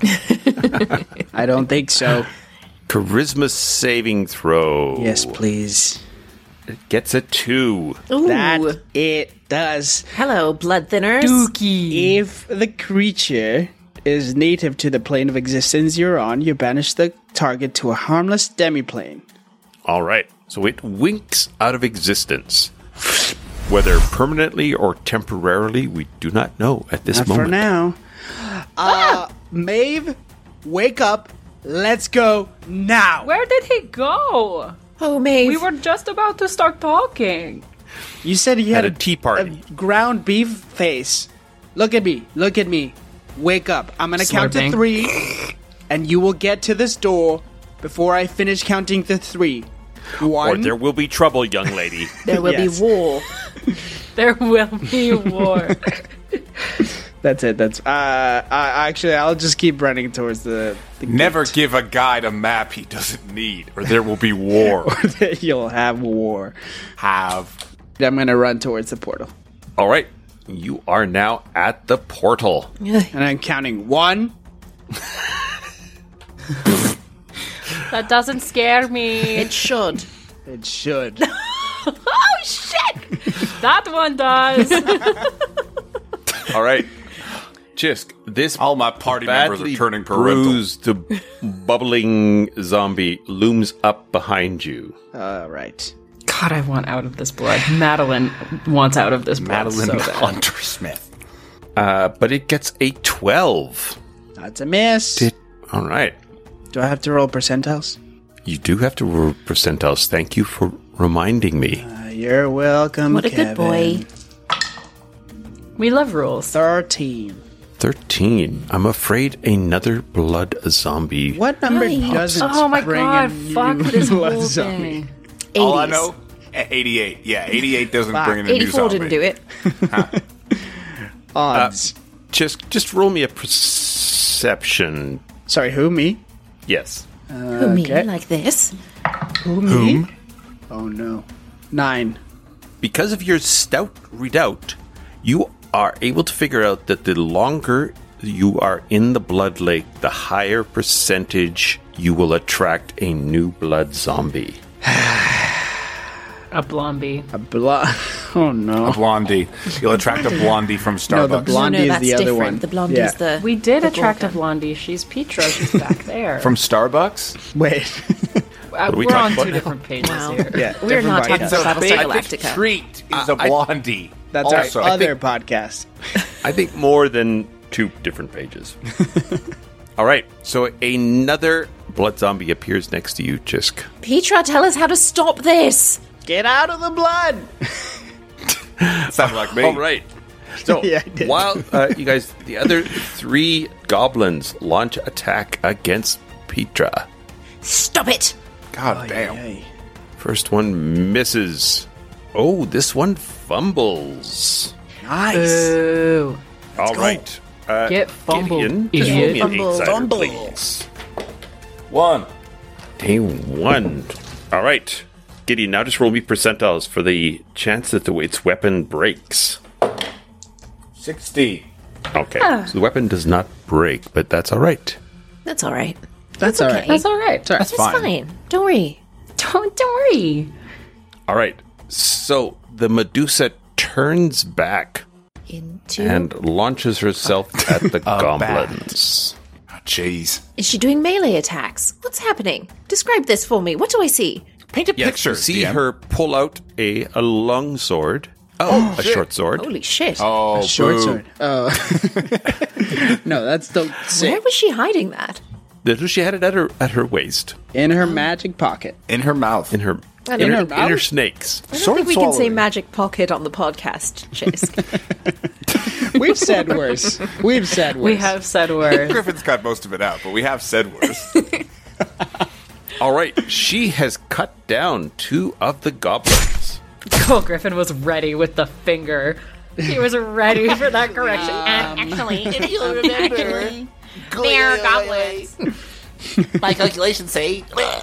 Speaker 5: I don't think so.
Speaker 2: Charisma saving throw.
Speaker 5: Yes, please.
Speaker 2: It gets a 2.
Speaker 3: Ooh.
Speaker 5: That it does.
Speaker 3: Hello, blood thinners.
Speaker 6: Dookie.
Speaker 5: If the creature is native to the plane of existence you're on, you banish the target to a harmless demiplane.
Speaker 2: All right. So it winks out of existence. Whether permanently or temporarily, we do not know at this
Speaker 5: Not
Speaker 2: moment.
Speaker 5: for now. Maeve, wake up. Let's go now.
Speaker 6: Where did he go?
Speaker 3: Oh, Maeve.
Speaker 6: We were just about to start talking.
Speaker 5: You said he had
Speaker 2: At a tea party.
Speaker 5: a ground beef face. Look at me. Look at me. Wake up. I'm going to count to
Speaker 6: Slurping.
Speaker 5: 3, and you will get to this door before I finish counting to 3.
Speaker 2: Or
Speaker 5: 1.
Speaker 2: there will be trouble, young lady.
Speaker 3: There will
Speaker 5: Yes.
Speaker 3: be war.
Speaker 6: There will be war.
Speaker 5: That's it. That's I'll just keep running towards the
Speaker 4: Never give a guy a map he doesn't need, or there will be war.
Speaker 5: gate. You'll have war.
Speaker 4: Have.
Speaker 5: I'm gonna run towards the portal,
Speaker 2: All right. You are now at the portal.
Speaker 5: and I'm counting 1.
Speaker 6: That doesn't scare me.
Speaker 3: It should.
Speaker 5: It should.
Speaker 6: Oh, shit! That one does.
Speaker 2: All right. Chisk, this
Speaker 4: All my party members
Speaker 2: badly
Speaker 4: are turning parental.
Speaker 2: bruised, bubbling zombie looms up behind you.
Speaker 5: All right.
Speaker 6: God, I want out of this blood. Madeline wants out of this blood
Speaker 4: Madeline
Speaker 6: so bad.
Speaker 4: Hunter Smith.
Speaker 2: But it gets a 12.
Speaker 5: That's a miss.
Speaker 2: All right.
Speaker 5: Do I have to roll percentiles?
Speaker 2: You do have to roll percentiles. Thank you for reminding me.
Speaker 5: You're welcome.
Speaker 3: What a good boy.
Speaker 6: We love rules.
Speaker 5: 13.
Speaker 2: 13. I'm afraid another blood zombie.
Speaker 5: What number
Speaker 3: Right.
Speaker 5: doesn't
Speaker 6: Oh my
Speaker 5: bring
Speaker 6: god,
Speaker 5: a
Speaker 6: fuck
Speaker 5: new
Speaker 6: this
Speaker 5: blood
Speaker 6: whole
Speaker 5: zombie?
Speaker 6: thing.
Speaker 3: 80s.
Speaker 4: All I know, 88. Yeah, 88 doesn't
Speaker 5: Fuck.
Speaker 4: bring in a new
Speaker 3: 84
Speaker 4: zombie.
Speaker 3: didn't do it.
Speaker 5: Odds.
Speaker 2: Just roll me a perception.
Speaker 5: Sorry, who? Me?
Speaker 2: Yes.
Speaker 3: Who, me?
Speaker 5: Okay.
Speaker 3: Like this?
Speaker 5: Who? Me? Oh no. 9.
Speaker 2: Because of your stout redoubt, you are able to figure out that the longer you are in the blood lake, the higher percentage you will attract a new blood zombie.
Speaker 6: A blondie.
Speaker 5: Oh no.
Speaker 4: A blondie. You'll attract a blondie from Starbucks.
Speaker 5: No, the blondie is
Speaker 3: that's
Speaker 5: the other
Speaker 3: different.
Speaker 5: one.
Speaker 3: The blondie's
Speaker 5: Yeah.
Speaker 3: the.
Speaker 6: We did
Speaker 3: the
Speaker 6: attract a
Speaker 3: Gorgon.
Speaker 6: blondie. She's Petra. She's back there.
Speaker 4: From Starbucks?
Speaker 5: Wait.
Speaker 2: are we
Speaker 6: We're
Speaker 2: talking
Speaker 6: on
Speaker 2: about
Speaker 6: two
Speaker 2: now?
Speaker 6: different pages
Speaker 3: Wow.
Speaker 6: here.
Speaker 5: Yeah.
Speaker 3: We're
Speaker 5: different
Speaker 3: not
Speaker 5: podcast.
Speaker 3: talking about
Speaker 4: big
Speaker 3: Battlestar Galactica.
Speaker 4: treat is a blondie.
Speaker 5: That's
Speaker 4: Also,
Speaker 5: our
Speaker 4: I
Speaker 5: other podcast.
Speaker 2: I think more than 2 different pages. All right, so another blood zombie appears next to you, Chisk.
Speaker 3: Petra, tell us how to stop this.
Speaker 5: Get out of the blood.
Speaker 4: Sounded like me.
Speaker 2: All right. So
Speaker 5: Yeah, I did.
Speaker 2: while you guys, the other 3 goblins launch attack against Petra.
Speaker 3: Stop it.
Speaker 4: God damn.
Speaker 5: Hey.
Speaker 2: First one misses. Oh, this one fumbles.
Speaker 5: Nice.
Speaker 6: Ooh.
Speaker 2: All right.
Speaker 6: Get fumbled,
Speaker 2: Gideon,
Speaker 6: idiot.
Speaker 2: give me an
Speaker 3: Fumble.
Speaker 2: insider,
Speaker 3: Fumble.
Speaker 2: please.
Speaker 4: 1.
Speaker 2: Day 1. All right. Gideon, now just roll me percentiles for the chance that its weapon breaks.
Speaker 4: 60.
Speaker 2: Okay. So the weapon does not break, but that's all right.
Speaker 3: That's all right.
Speaker 5: That's all right.
Speaker 3: okay.
Speaker 6: That's all right.
Speaker 3: That's fine. Don't worry.
Speaker 6: Don't worry.
Speaker 2: All right. So the Medusa turns back
Speaker 3: Into.
Speaker 2: and launches herself at the goblins.
Speaker 4: Oh, jeez.
Speaker 3: Is she doing melee attacks? What's happening? Describe this for me. What do I see?
Speaker 4: Paint a
Speaker 2: Yes,
Speaker 4: picture.
Speaker 2: you see
Speaker 4: DM.
Speaker 2: her pull out a long sword. A short sword.
Speaker 3: Holy shit.
Speaker 4: Oh,
Speaker 5: Short
Speaker 4: boo.
Speaker 5: sword. Oh. No, that's still
Speaker 3: Where
Speaker 5: sick.
Speaker 3: was she hiding that?
Speaker 2: She had it at her waist,
Speaker 5: In her magic pocket.
Speaker 4: In her mouth.
Speaker 2: in her
Speaker 3: I don't
Speaker 2: in
Speaker 3: know.
Speaker 2: her,
Speaker 5: In her
Speaker 2: in her
Speaker 5: mouth?
Speaker 2: snakes.
Speaker 3: I don't think we can say
Speaker 4: swallowing.
Speaker 3: magic pocket on the podcast, Chase.
Speaker 5: We've said worse. We've said worse.
Speaker 6: We have said words.
Speaker 4: Griffin's cut most of it out, but we have said worse.
Speaker 2: All right, she has cut down 2 of the goblins.
Speaker 6: Cole Griffin was ready with the finger. He was ready for that correction.
Speaker 7: Actually, if you remember, they're goblins. My calculations say.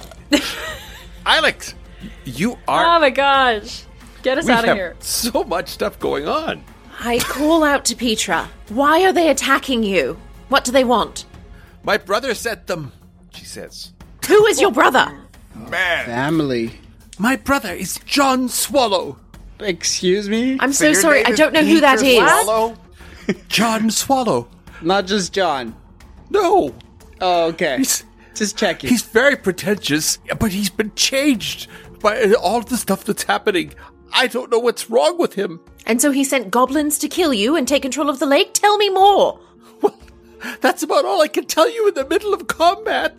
Speaker 2: Alex, you
Speaker 6: Oh
Speaker 2: are.
Speaker 6: my gosh. Get us
Speaker 2: we
Speaker 6: out of
Speaker 2: have
Speaker 6: here.
Speaker 2: so much stuff going on.
Speaker 3: I call out to Petra. Why are they attacking you? What do they want?
Speaker 2: My brother sent them, she says.
Speaker 3: Who is your brother?
Speaker 4: Man.
Speaker 5: Family.
Speaker 2: My brother is John Swallow.
Speaker 5: Excuse me?
Speaker 3: I'm so
Speaker 4: your
Speaker 3: sorry.
Speaker 4: name
Speaker 3: I
Speaker 4: is
Speaker 3: don't know who that
Speaker 4: Peter
Speaker 3: is.
Speaker 4: Swallow?
Speaker 2: John Swallow.
Speaker 5: Not just John.
Speaker 2: No,
Speaker 5: Oh, okay.
Speaker 2: he's
Speaker 5: Just checking.
Speaker 2: he's very pretentious, but he's been changed by all the stuff that's happening. I don't know what's wrong with him.
Speaker 3: And so he sent goblins to kill you and take control of the lake? Tell me more.
Speaker 2: Well, that's about all I can tell you in the middle of combat.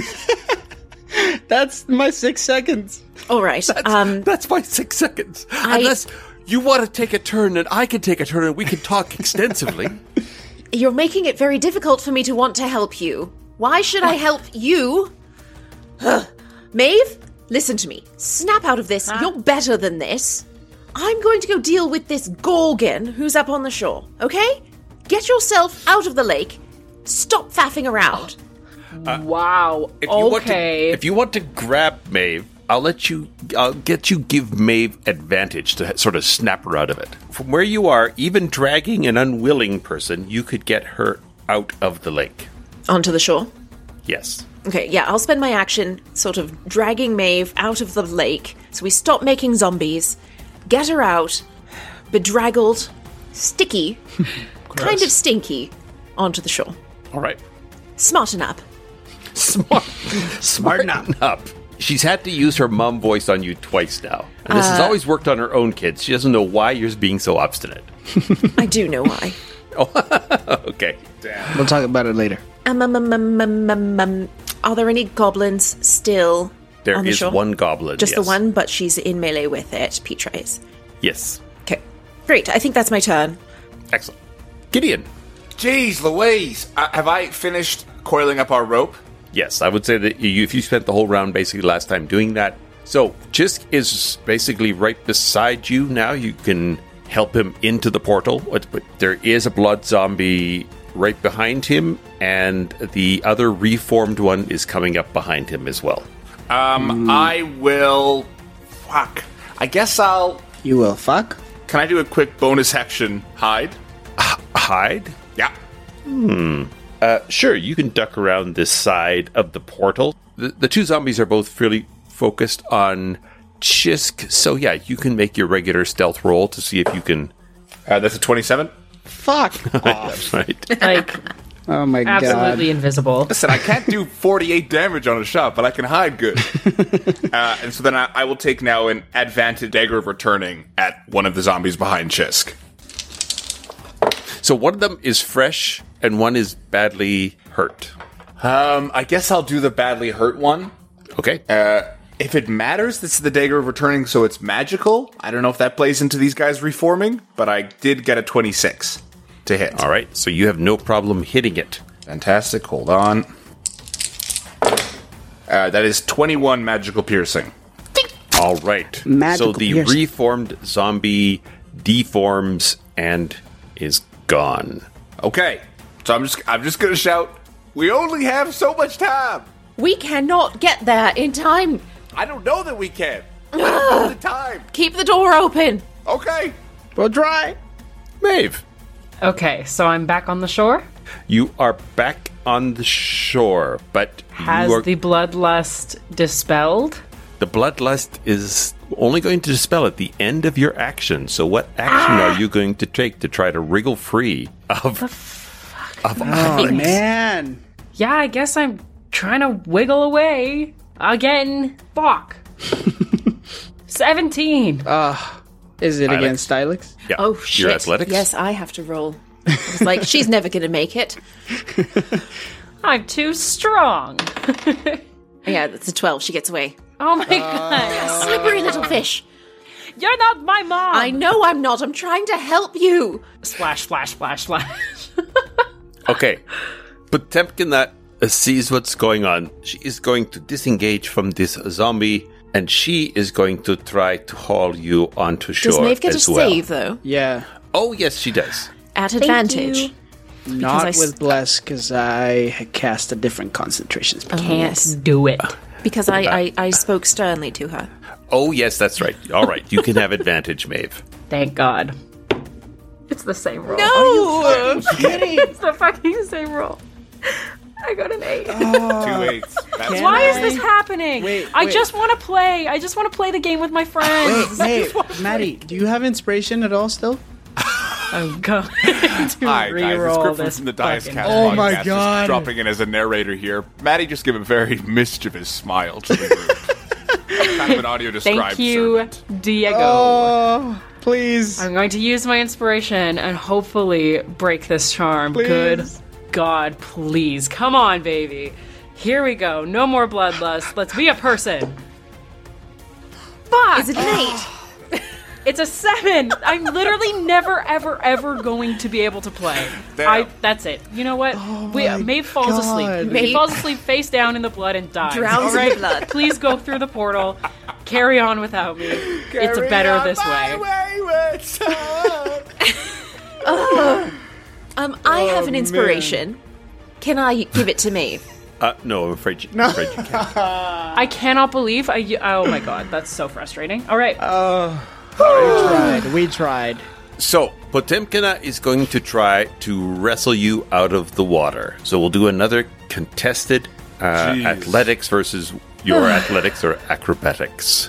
Speaker 5: That's my 6 seconds.
Speaker 3: All right.
Speaker 2: That's my 6 seconds. Unless you want to take a turn and I can take a turn and we can talk extensively.
Speaker 3: You're making it very difficult for me to want to help you. Why should I help you? Maeve, listen to me. Snap out of this. You're better than this. I'm going to go deal with this Gorgon who's up on the shore, okay? Get yourself out of the lake. Stop faffing around.
Speaker 6: Wow.
Speaker 2: If you want to grab Maeve, I'll get you give Maeve advantage to sort of snap her out of it. From where you are, even dragging an unwilling person, you could get her out of the lake.
Speaker 3: Onto the shore.
Speaker 2: Yes.
Speaker 3: Okay, yeah, I'll spend my action sort of dragging Maeve out of the lake so we stop making zombies, get her out, bedraggled, sticky, kind of stinky, onto the shore.
Speaker 2: All right.
Speaker 3: Smarten up.
Speaker 2: Smarten up. She's had to use her mom voice on you twice now. And this has always worked on her own kids. She doesn't know why you're being so obstinate.
Speaker 3: I do know why.
Speaker 2: Okay.
Speaker 5: We'll talk about it later.
Speaker 3: Are there any goblins still
Speaker 2: There
Speaker 3: on the
Speaker 2: is
Speaker 3: shore?
Speaker 2: one goblin.
Speaker 3: Just the
Speaker 2: yes.
Speaker 3: one, but she's in melee with it. Petra is.
Speaker 2: Yes.
Speaker 3: Okay. Great. I think that's my turn.
Speaker 2: Excellent. Gideon.
Speaker 4: Jeez Louise. Have I finished coiling up our rope?
Speaker 2: Yes, I would say that if you spent the whole round basically last time doing that. So, Chisk is basically right beside you now. You can help him into the portal. But there is a blood zombie right behind him, and the other reformed one is coming up behind him as well.
Speaker 4: I will... Fuck. I guess I'll...
Speaker 5: You will fuck?
Speaker 4: Can I do a quick bonus action hide?
Speaker 2: Hide?
Speaker 4: Yeah.
Speaker 2: Sure, you can duck around this side of the portal. The 2 zombies are both fairly focused on Chisk. So yeah, you can make your regular stealth roll to see if you can.
Speaker 4: That's a 27.
Speaker 5: Fuck off.
Speaker 2: That's right.
Speaker 6: Like,
Speaker 5: Oh my god.
Speaker 6: absolutely invisible.
Speaker 4: Listen, I can't do 48 damage on a shot, but I can hide good. And so then I will take now an advantage dagger of returning at one of the zombies behind Chisk.
Speaker 2: So one of them is fresh and one is badly hurt.
Speaker 4: I guess I'll do the badly hurt one.
Speaker 2: Okay.
Speaker 4: If it matters, this is the dagger of returning, so it's magical. I don't know if that plays into these guys reforming, but I did get a 26 to hit.
Speaker 2: All right. So you have no problem hitting it.
Speaker 4: Fantastic. Hold on. That is 21 magical piercing.
Speaker 2: All right.
Speaker 5: Magical
Speaker 2: so the
Speaker 5: piercing.
Speaker 2: reformed zombie deforms and is gone.
Speaker 4: Okay. So I'm just gonna shout, we only have so much time.
Speaker 3: We cannot get there in time.
Speaker 4: I don't know that we can. I don't know the time.
Speaker 3: Keep the door open.
Speaker 4: Okay.
Speaker 5: We'll try.
Speaker 2: Maeve,
Speaker 6: Okay, so I'm back on the shore.
Speaker 2: you are back on the shore, but
Speaker 6: Has
Speaker 2: you are,
Speaker 6: the bloodlust dispelled?
Speaker 2: the bloodlust is only going to dispel at the end of your action. So what action are you going to take to try to wriggle free of
Speaker 5: Oh man.
Speaker 6: Yeah, I guess I'm trying to wiggle away again. Fuck. 17.
Speaker 5: Is it
Speaker 2: Ilex.
Speaker 5: against Stylix?
Speaker 2: Yeah.
Speaker 3: Oh, shit.
Speaker 2: Your athletics?
Speaker 3: Yes, I have to roll. It's like, she's never going to make it.
Speaker 6: I'm too strong.
Speaker 3: Yeah, that's a 12. She gets away.
Speaker 6: Oh my god.
Speaker 3: Slippery little fish.
Speaker 6: You're not my mom.
Speaker 3: I know I'm not. I'm trying to help you.
Speaker 6: Splash, splash, splash, splash.
Speaker 2: Okay. Potemkin sees what's going on. She is going to disengage from this zombie, and she is going to try to haul you onto shore
Speaker 3: Does Maeve get a
Speaker 2: as well.
Speaker 3: save, though?
Speaker 5: Yeah.
Speaker 2: Oh, yes, she does.
Speaker 3: At advantage.
Speaker 5: Not
Speaker 3: I
Speaker 5: with Bless, because I had cast a different concentration spell.
Speaker 6: Can't do it.
Speaker 3: Because I spoke sternly to her.
Speaker 2: Oh, yes, that's right. All right, you can have advantage, Maeve.
Speaker 6: Thank God. It's the same roll.
Speaker 3: No!
Speaker 6: It's the fucking same roll. I got an 8.
Speaker 4: 2 8s. That's
Speaker 6: Why is this happening?
Speaker 5: Wait,
Speaker 6: I
Speaker 5: wait.
Speaker 6: just want to play. I just want to play the game with my friends.
Speaker 5: Hey, Maddie, do you have inspiration at all still?
Speaker 6: I'm going to
Speaker 4: Hi, guys. It's
Speaker 6: reroll
Speaker 4: Griffin
Speaker 6: this
Speaker 4: from the Dice
Speaker 6: fucking-
Speaker 4: Cast
Speaker 5: Oh
Speaker 4: podcast.
Speaker 5: my
Speaker 4: Just
Speaker 5: God.
Speaker 4: dropping in as a narrator here. Maddie just gave a very mischievous smile to the group. Kind of an audio described
Speaker 6: Thank you,
Speaker 4: servant.
Speaker 6: Diego.
Speaker 5: Oh, please.
Speaker 6: I'm going to use my inspiration and hopefully break this charm.
Speaker 5: Please.
Speaker 6: Good God, please. Come on, baby. Here we go. No more bloodlust. Let's be a person. Fuck!
Speaker 3: Is it an 8?
Speaker 6: It's a 7. I'm literally never, ever, ever going to be able to play.
Speaker 4: Damn.
Speaker 6: That's it. You know what?
Speaker 5: my
Speaker 6: Maeve falls asleep.
Speaker 5: God.
Speaker 6: Maeve
Speaker 3: Maeve-
Speaker 6: falls asleep face down in the blood and dies.
Speaker 3: Drowns
Speaker 6: all
Speaker 3: in the
Speaker 6: right?
Speaker 3: blood.
Speaker 6: Please go through the portal. Carry on without me. It's better this way.
Speaker 3: I have an inspiration. Can I give it to Maeve?
Speaker 2: No, I'm afraid you can't.
Speaker 6: I cannot believe oh my god, that's so frustrating. All right.
Speaker 5: We tried.
Speaker 2: So, Potemkina is going to try to wrestle you out of the water. So we'll do another contested
Speaker 4: Jeez.
Speaker 2: athletics versus your athletics or acrobatics.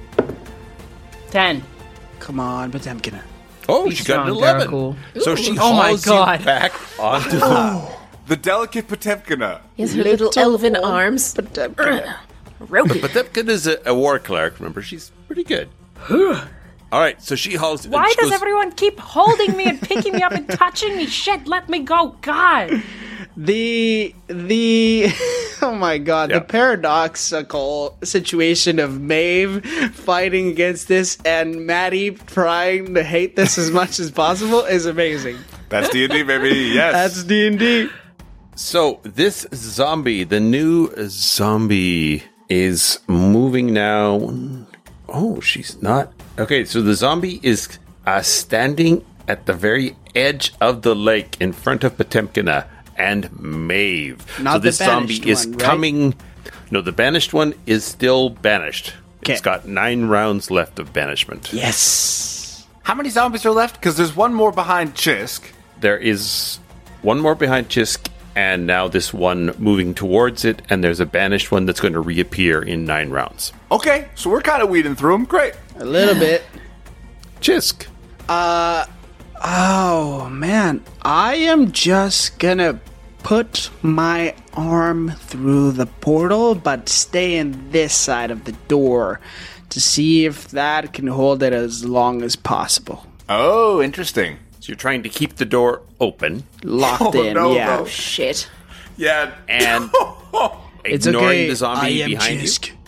Speaker 6: 10.
Speaker 5: Come on, Potemkin.
Speaker 2: Oh,
Speaker 6: Be
Speaker 2: she got an
Speaker 6: strong,
Speaker 2: 11.
Speaker 6: Daracool.
Speaker 2: So she
Speaker 6: Oh my
Speaker 2: hauls
Speaker 6: God.
Speaker 2: you back onto the...
Speaker 4: The delicate Potemkina.
Speaker 3: Yes, her little elven arms.
Speaker 5: Potemkin.
Speaker 3: Ropey.
Speaker 2: Potemkin is a war cleric, remember? She's pretty good. All right, so she hauls... and
Speaker 6: Why
Speaker 2: she
Speaker 6: does
Speaker 2: goes,
Speaker 6: everyone keep holding me and picking me up and touching me? Shit, let me go. God.
Speaker 5: The oh my god,
Speaker 2: Yeah.
Speaker 5: the paradoxical situation of Maeve fighting against this and Maddie trying to hate this as much as possible is amazing.
Speaker 4: That's D&D, baby. Yes.
Speaker 5: That's D&D.
Speaker 2: So this zombie, the new zombie, is moving now. Oh, she's not. Okay, so the zombie is standing at the very edge of the lake in front of Potemkina and Maeve.
Speaker 5: Not
Speaker 2: so this
Speaker 5: the
Speaker 2: zombie
Speaker 5: banished
Speaker 2: is
Speaker 5: one, right?
Speaker 2: coming. No, the banished one is still banished.
Speaker 5: Okay.
Speaker 2: It's got 9 rounds left of banishment.
Speaker 5: Yes.
Speaker 4: How many zombies are left? Because there's one more behind Chisk.
Speaker 2: There is one more behind Chisk And now this one moving towards it, and there's a banished one that's going to reappear in 9 rounds.
Speaker 4: Okay, so we're kind of weeding through them. Great.
Speaker 5: A little bit.
Speaker 2: Chisk.
Speaker 5: Oh, man. I am just gonna put my arm through the portal, but stay in this side of the door to see if that can hold it as long as possible.
Speaker 4: Oh, interesting.
Speaker 2: So you're trying to keep the door open
Speaker 5: Locked in,
Speaker 4: no,
Speaker 5: yeah.
Speaker 4: no.
Speaker 3: Shit.
Speaker 4: Yeah.
Speaker 2: and
Speaker 5: It's
Speaker 2: ignoring
Speaker 5: okay.
Speaker 2: the zombie
Speaker 5: I am
Speaker 2: behind
Speaker 5: Chisk.
Speaker 2: you.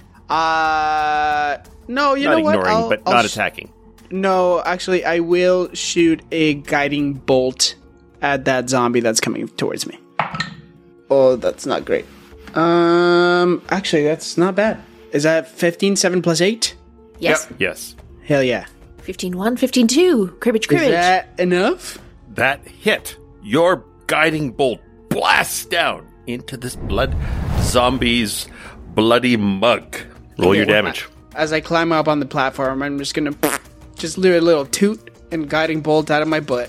Speaker 5: No, you
Speaker 2: Not
Speaker 5: know what?
Speaker 2: ignoring, but
Speaker 5: I'll
Speaker 2: not attacking.
Speaker 5: No, actually, I will shoot a guiding bolt at that zombie that's coming towards me. Oh, that's not great. Actually, that's not bad. Is that 15, 7 plus 8?
Speaker 3: Yes.
Speaker 2: Yes.
Speaker 5: Hell yeah.
Speaker 3: 15-1, 15-2. Cribbage,
Speaker 5: Is
Speaker 3: cribbage.
Speaker 5: that enough?
Speaker 2: That hit. Your guiding bolt blasts down into this blood zombie's bloody mug. Roll your damage.
Speaker 5: As I climb up on the platform, I'm just gonna just do a little toot and guiding bolt out of my butt.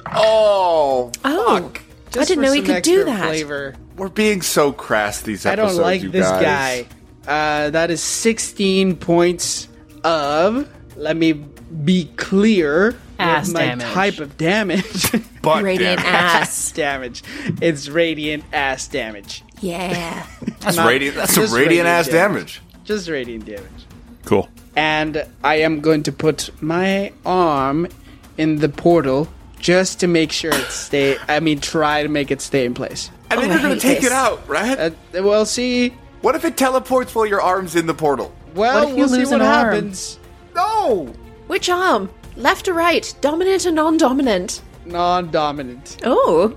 Speaker 4: Oh,
Speaker 3: Oh,
Speaker 5: Just
Speaker 3: I didn't
Speaker 5: for
Speaker 3: know he
Speaker 5: some
Speaker 3: could do
Speaker 5: extra
Speaker 3: that.
Speaker 5: Flavor.
Speaker 4: we're being so crass these
Speaker 5: I
Speaker 4: episodes,
Speaker 5: don't like
Speaker 4: you
Speaker 5: this
Speaker 4: guys.
Speaker 5: guy. That is 16 points of, let me be clear,
Speaker 6: Ass
Speaker 5: with my
Speaker 6: damage.
Speaker 5: type of damage.
Speaker 4: But
Speaker 3: Radiant
Speaker 4: damn it.
Speaker 3: ass.
Speaker 5: damage. It's radiant ass damage.
Speaker 3: Yeah.
Speaker 4: That's
Speaker 5: Not-
Speaker 4: radiant. That's some
Speaker 5: just
Speaker 4: radiant ass
Speaker 5: damage.
Speaker 4: damage.
Speaker 5: Just radiant damage.
Speaker 2: Cool.
Speaker 5: And I am going to put my arm in the portal just to make sure try to make it stay in place.
Speaker 4: And then
Speaker 3: Oh, I
Speaker 4: you're gonna
Speaker 3: hate
Speaker 4: take
Speaker 3: this.
Speaker 4: it out, right?
Speaker 5: We'll see.
Speaker 4: What if it teleports while your arm's in the portal?
Speaker 5: Well,
Speaker 6: What if you
Speaker 5: we'll see
Speaker 6: lose
Speaker 5: what
Speaker 6: an arm?
Speaker 5: happens.
Speaker 4: No.
Speaker 3: Which arm? Left or right? Dominant or non-dominant?
Speaker 5: Non-dominant.
Speaker 3: Oh.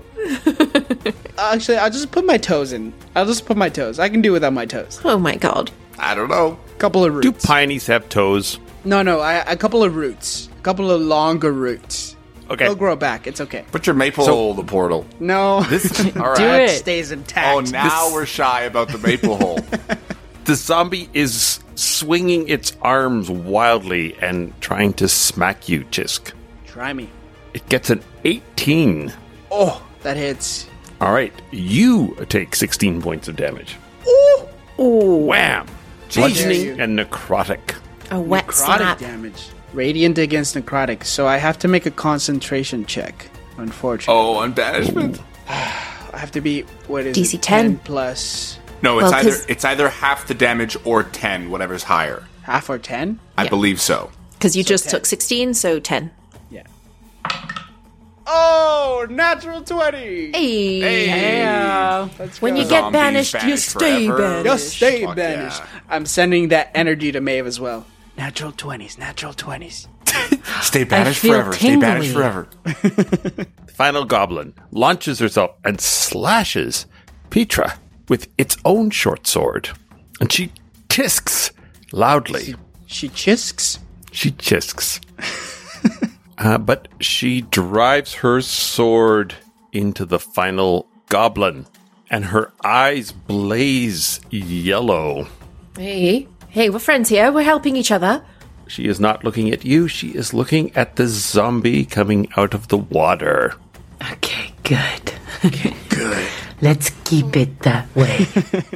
Speaker 5: Actually, I'll just put my toes in. I'll just put my toes. I can do without my toes.
Speaker 3: Oh my god.
Speaker 4: I don't know.
Speaker 5: Couple of
Speaker 2: Do
Speaker 5: roots.
Speaker 2: pineys have toes?
Speaker 5: No, a couple of roots. A couple of longer roots.
Speaker 2: Okay.
Speaker 5: They'll grow back. It's okay.
Speaker 4: Put your maple hole in the portal.
Speaker 5: No,
Speaker 4: All
Speaker 6: Do
Speaker 4: right.
Speaker 6: it.
Speaker 5: stays intact.
Speaker 4: Oh, now we're shy about the maple hole.
Speaker 2: The zombie is swinging its arms wildly and trying to smack you, Chisk.
Speaker 5: Try me.
Speaker 2: It gets an 18.
Speaker 5: Oh, that hits.
Speaker 2: All right, you take 16 points of damage.
Speaker 3: Ooh.
Speaker 2: Wham!
Speaker 5: dare
Speaker 2: Bludgeoning
Speaker 5: you.
Speaker 2: and necrotic.
Speaker 3: A wet
Speaker 5: Necrotic
Speaker 3: slap.
Speaker 5: damage. Radiant against necrotic. So I have to make a concentration check. Unfortunately.
Speaker 4: Oh, on banishment?
Speaker 5: I have to be, what is
Speaker 3: DC
Speaker 5: it?
Speaker 3: 10.
Speaker 5: plus
Speaker 4: No, it's
Speaker 3: Well, 'cause-
Speaker 4: it's either half the damage or 10, whatever's higher.
Speaker 5: half or 10?
Speaker 4: I
Speaker 3: Yeah.
Speaker 4: believe so.
Speaker 3: Because you just
Speaker 5: 10.
Speaker 3: took 16, so 10.
Speaker 5: Yeah. Oh, natural 20!
Speaker 3: Hey.
Speaker 6: Yeah.
Speaker 3: When you
Speaker 4: go.
Speaker 3: get
Speaker 4: Zombies
Speaker 3: banished, you
Speaker 4: banished
Speaker 3: stay
Speaker 4: forever.
Speaker 3: banished.
Speaker 5: Just stay
Speaker 4: Fuck
Speaker 5: banished.
Speaker 4: yeah.
Speaker 5: I'm sending that energy to Maeve as well. Natural 20s, natural 20s.
Speaker 4: Stay banished
Speaker 6: feel
Speaker 4: forever. Stay banished
Speaker 6: tingly.
Speaker 4: forever.
Speaker 2: The final goblin launches herself and slashes Petra with its own short sword. And she tisks loudly.
Speaker 5: She chisks.
Speaker 2: She chisks. But she drives her sword into the final goblin, and her eyes blaze yellow.
Speaker 3: Hey. Hey, we're friends here. We're helping each other.
Speaker 2: She is not looking at you. She is looking at the zombie coming out of the water.
Speaker 7: Okay, good. Good. Let's keep it that way.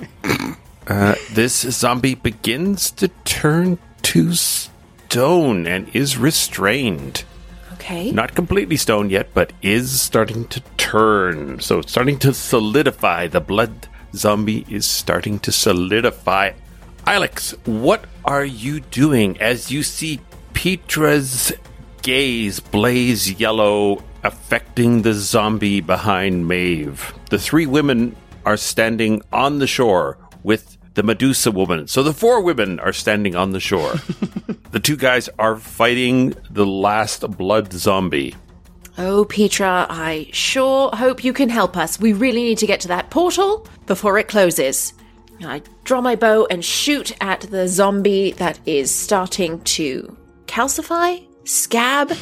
Speaker 2: This zombie begins to turn to stone and is restrained.
Speaker 3: Okay.
Speaker 2: Not completely stone yet, but is starting to turn. So it's starting to solidify. The blood zombie is starting to solidify. Ilex, what are you doing as you see Petra's gaze blaze yellow, affecting the zombie behind Maeve? The 3 women are standing on the shore with the Medusa woman. So the 4 women are standing on the shore. The 2 guys are fighting the last blood zombie.
Speaker 3: Oh, Petra, I sure hope you can help us. We really need to get to that portal before it closes. I draw my bow and shoot at the zombie that is starting to calcify? Scab?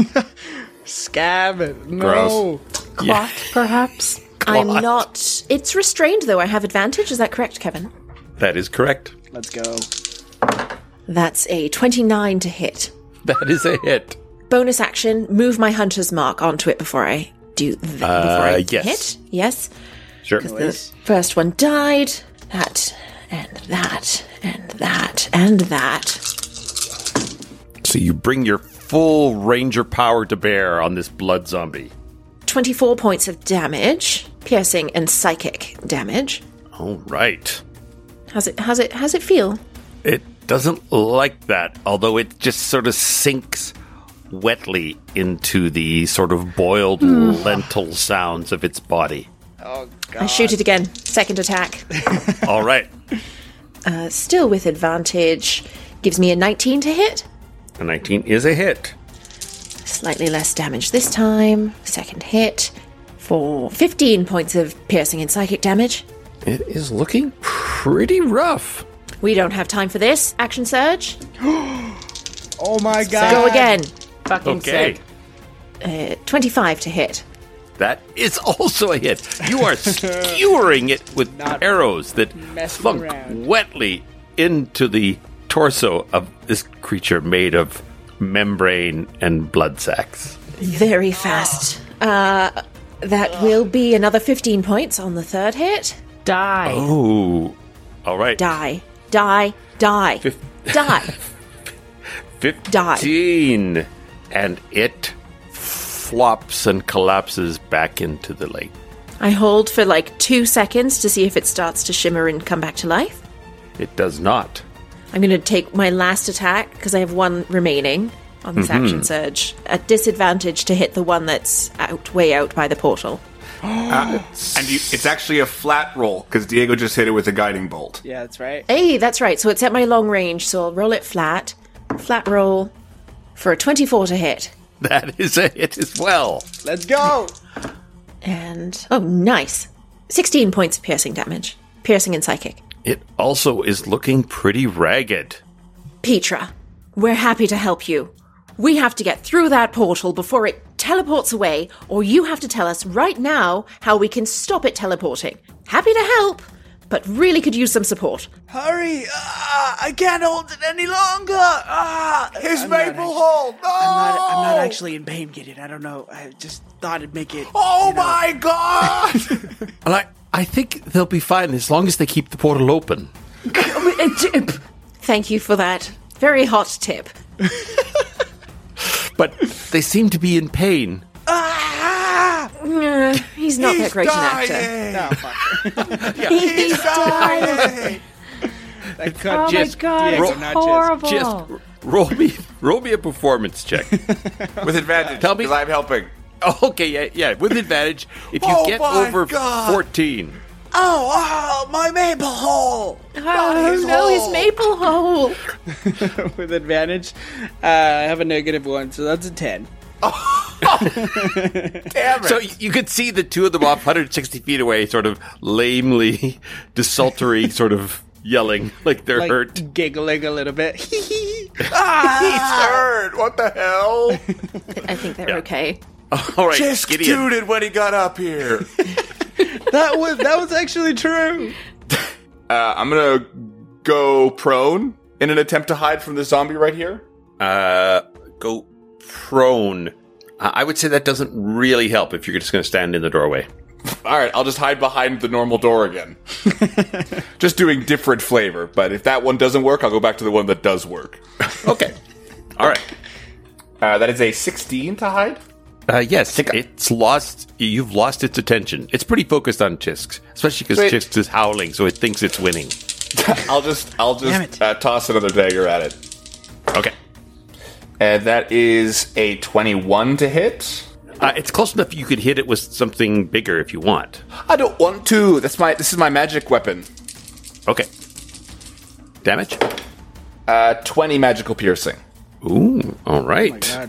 Speaker 5: Scab. No.
Speaker 4: Gross.
Speaker 6: Clot, perhaps?
Speaker 3: I'm not... It's restrained, though. I have advantage. Is that correct, Kevin?
Speaker 2: That is correct.
Speaker 5: Let's go.
Speaker 3: That's a 29 to hit.
Speaker 2: That is a hit.
Speaker 3: Bonus action, move my hunter's mark onto it before I do that. Before I
Speaker 2: yes.
Speaker 3: hit. Yes.
Speaker 2: Sure.
Speaker 3: The first one died. That, and that, and that, and that.
Speaker 2: So you bring your full ranger power to bear on this blood zombie.
Speaker 3: 24 points of damage, piercing and psychic damage.
Speaker 2: All right.
Speaker 3: How's it feel?
Speaker 2: It doesn't like that, although it just sort of sinks wetly into the sort of boiled lentil sounds of its body.
Speaker 5: Oh, God.
Speaker 3: I shoot it again. Second attack.
Speaker 2: All right.
Speaker 3: Still with advantage. Gives me a 19 to hit.
Speaker 2: A 19 is a hit.
Speaker 3: Slightly less damage this time. Second hit for 15 points of piercing and psychic damage.
Speaker 2: It is looking pretty rough.
Speaker 3: We don't have time for this. Action surge.
Speaker 5: Oh my God.
Speaker 3: Go again.
Speaker 6: Fucking
Speaker 2: Okay.
Speaker 6: sick.
Speaker 3: 25 to hit.
Speaker 2: That is also a hit. You are skewering it with
Speaker 5: Not
Speaker 2: arrows that
Speaker 5: messing
Speaker 2: thunk
Speaker 5: around.
Speaker 2: wetly into the torso of this creature made of membrane and blood sacs.
Speaker 3: Very fast. That will be another 15 points on the third hit.
Speaker 6: Die.
Speaker 2: Oh, all right.
Speaker 3: Die. Die. Die. Die.
Speaker 2: 15. And it flops and collapses back into the lake.
Speaker 3: I hold for like 2 seconds to see if it starts to shimmer and come back to life.
Speaker 2: It does not.
Speaker 3: I'm going to take my last attack because I have one remaining on this action surge. At disadvantage to hit the one that's way out by the portal.
Speaker 4: It's actually a flat roll because Diego just hit it with a guiding bolt.
Speaker 5: Yeah, that's right.
Speaker 3: Hey, that's right. So it's at my long range, so I'll roll it flat. Flat roll for a 24 to hit.
Speaker 2: That is a hit as well.
Speaker 5: Let's go.
Speaker 3: And, oh, nice. 16 points of piercing damage. Piercing and psychic.
Speaker 2: It also is looking pretty ragged.
Speaker 3: Petra, we're happy to help you. We have to get through that portal before it teleports away, or you have to tell us right now how we can stop it teleporting. Happy to help, but really could use some support.
Speaker 5: Hurry. I can't hold it any longer.
Speaker 4: His maple hole! No!
Speaker 5: I'm not actually in pain, Gideon. I don't know. I just thought it'd make it.
Speaker 4: Oh my God!
Speaker 2: And I think they'll be fine as long as they keep the portal open.
Speaker 3: Thank you for that very hot tip.
Speaker 2: But they seem to be in pain.
Speaker 3: He's not that great an actor.
Speaker 5: No, fuck.
Speaker 3: He's dying.
Speaker 5: That cut
Speaker 6: Oh my
Speaker 5: just
Speaker 6: god,
Speaker 5: Diego,
Speaker 6: it's
Speaker 5: not
Speaker 6: horrible.
Speaker 2: Just roll me a performance check.
Speaker 4: With advantage,
Speaker 2: Tell me-
Speaker 4: because I'm helping.
Speaker 2: Okay, yeah, with advantage. If you
Speaker 4: Oh
Speaker 2: get
Speaker 4: my
Speaker 2: over
Speaker 4: God.
Speaker 2: 14.
Speaker 5: Oh, my maple hole.
Speaker 3: Oh no, his maple hole.
Speaker 5: With advantage, I have a -1, so that's a 10.
Speaker 4: Damn it!
Speaker 2: So you could see the two of them off 160 feet away, sort of lamely, desultory, sort of yelling like they're
Speaker 5: Like
Speaker 2: hurt.
Speaker 5: giggling a little bit.
Speaker 4: He's hurt! What the hell?
Speaker 3: I think they're okay.
Speaker 2: All right,
Speaker 4: Just
Speaker 2: Gideon.
Speaker 4: tooted when he got up here.
Speaker 5: that was actually true.
Speaker 4: I'm gonna go prone in an attempt to hide from the zombie right here.
Speaker 2: Go prone. I would say that doesn't really help if you're just going to stand in the doorway.
Speaker 4: All right, I'll just hide behind the normal door again. Just doing different flavor, but if that one doesn't work, I'll go back to the one that does work.
Speaker 2: Okay. All right.
Speaker 4: That is a 16 to hide.
Speaker 2: Yes, it's lost. You've lost its attention. It's pretty focused on Chisk, especially because
Speaker 4: Wait.
Speaker 2: Chisk is howling, so it thinks it's winning.
Speaker 4: I'll just
Speaker 5: Damn it.
Speaker 4: toss another dagger at it.
Speaker 2: Okay.
Speaker 4: And that is a 21 to hit.
Speaker 2: It's close enough you could hit it with something bigger if you want.
Speaker 4: I don't want to. This is my magic weapon.
Speaker 2: Okay. Damage?
Speaker 4: 20 magical piercing.
Speaker 2: Ooh, all right.
Speaker 5: God.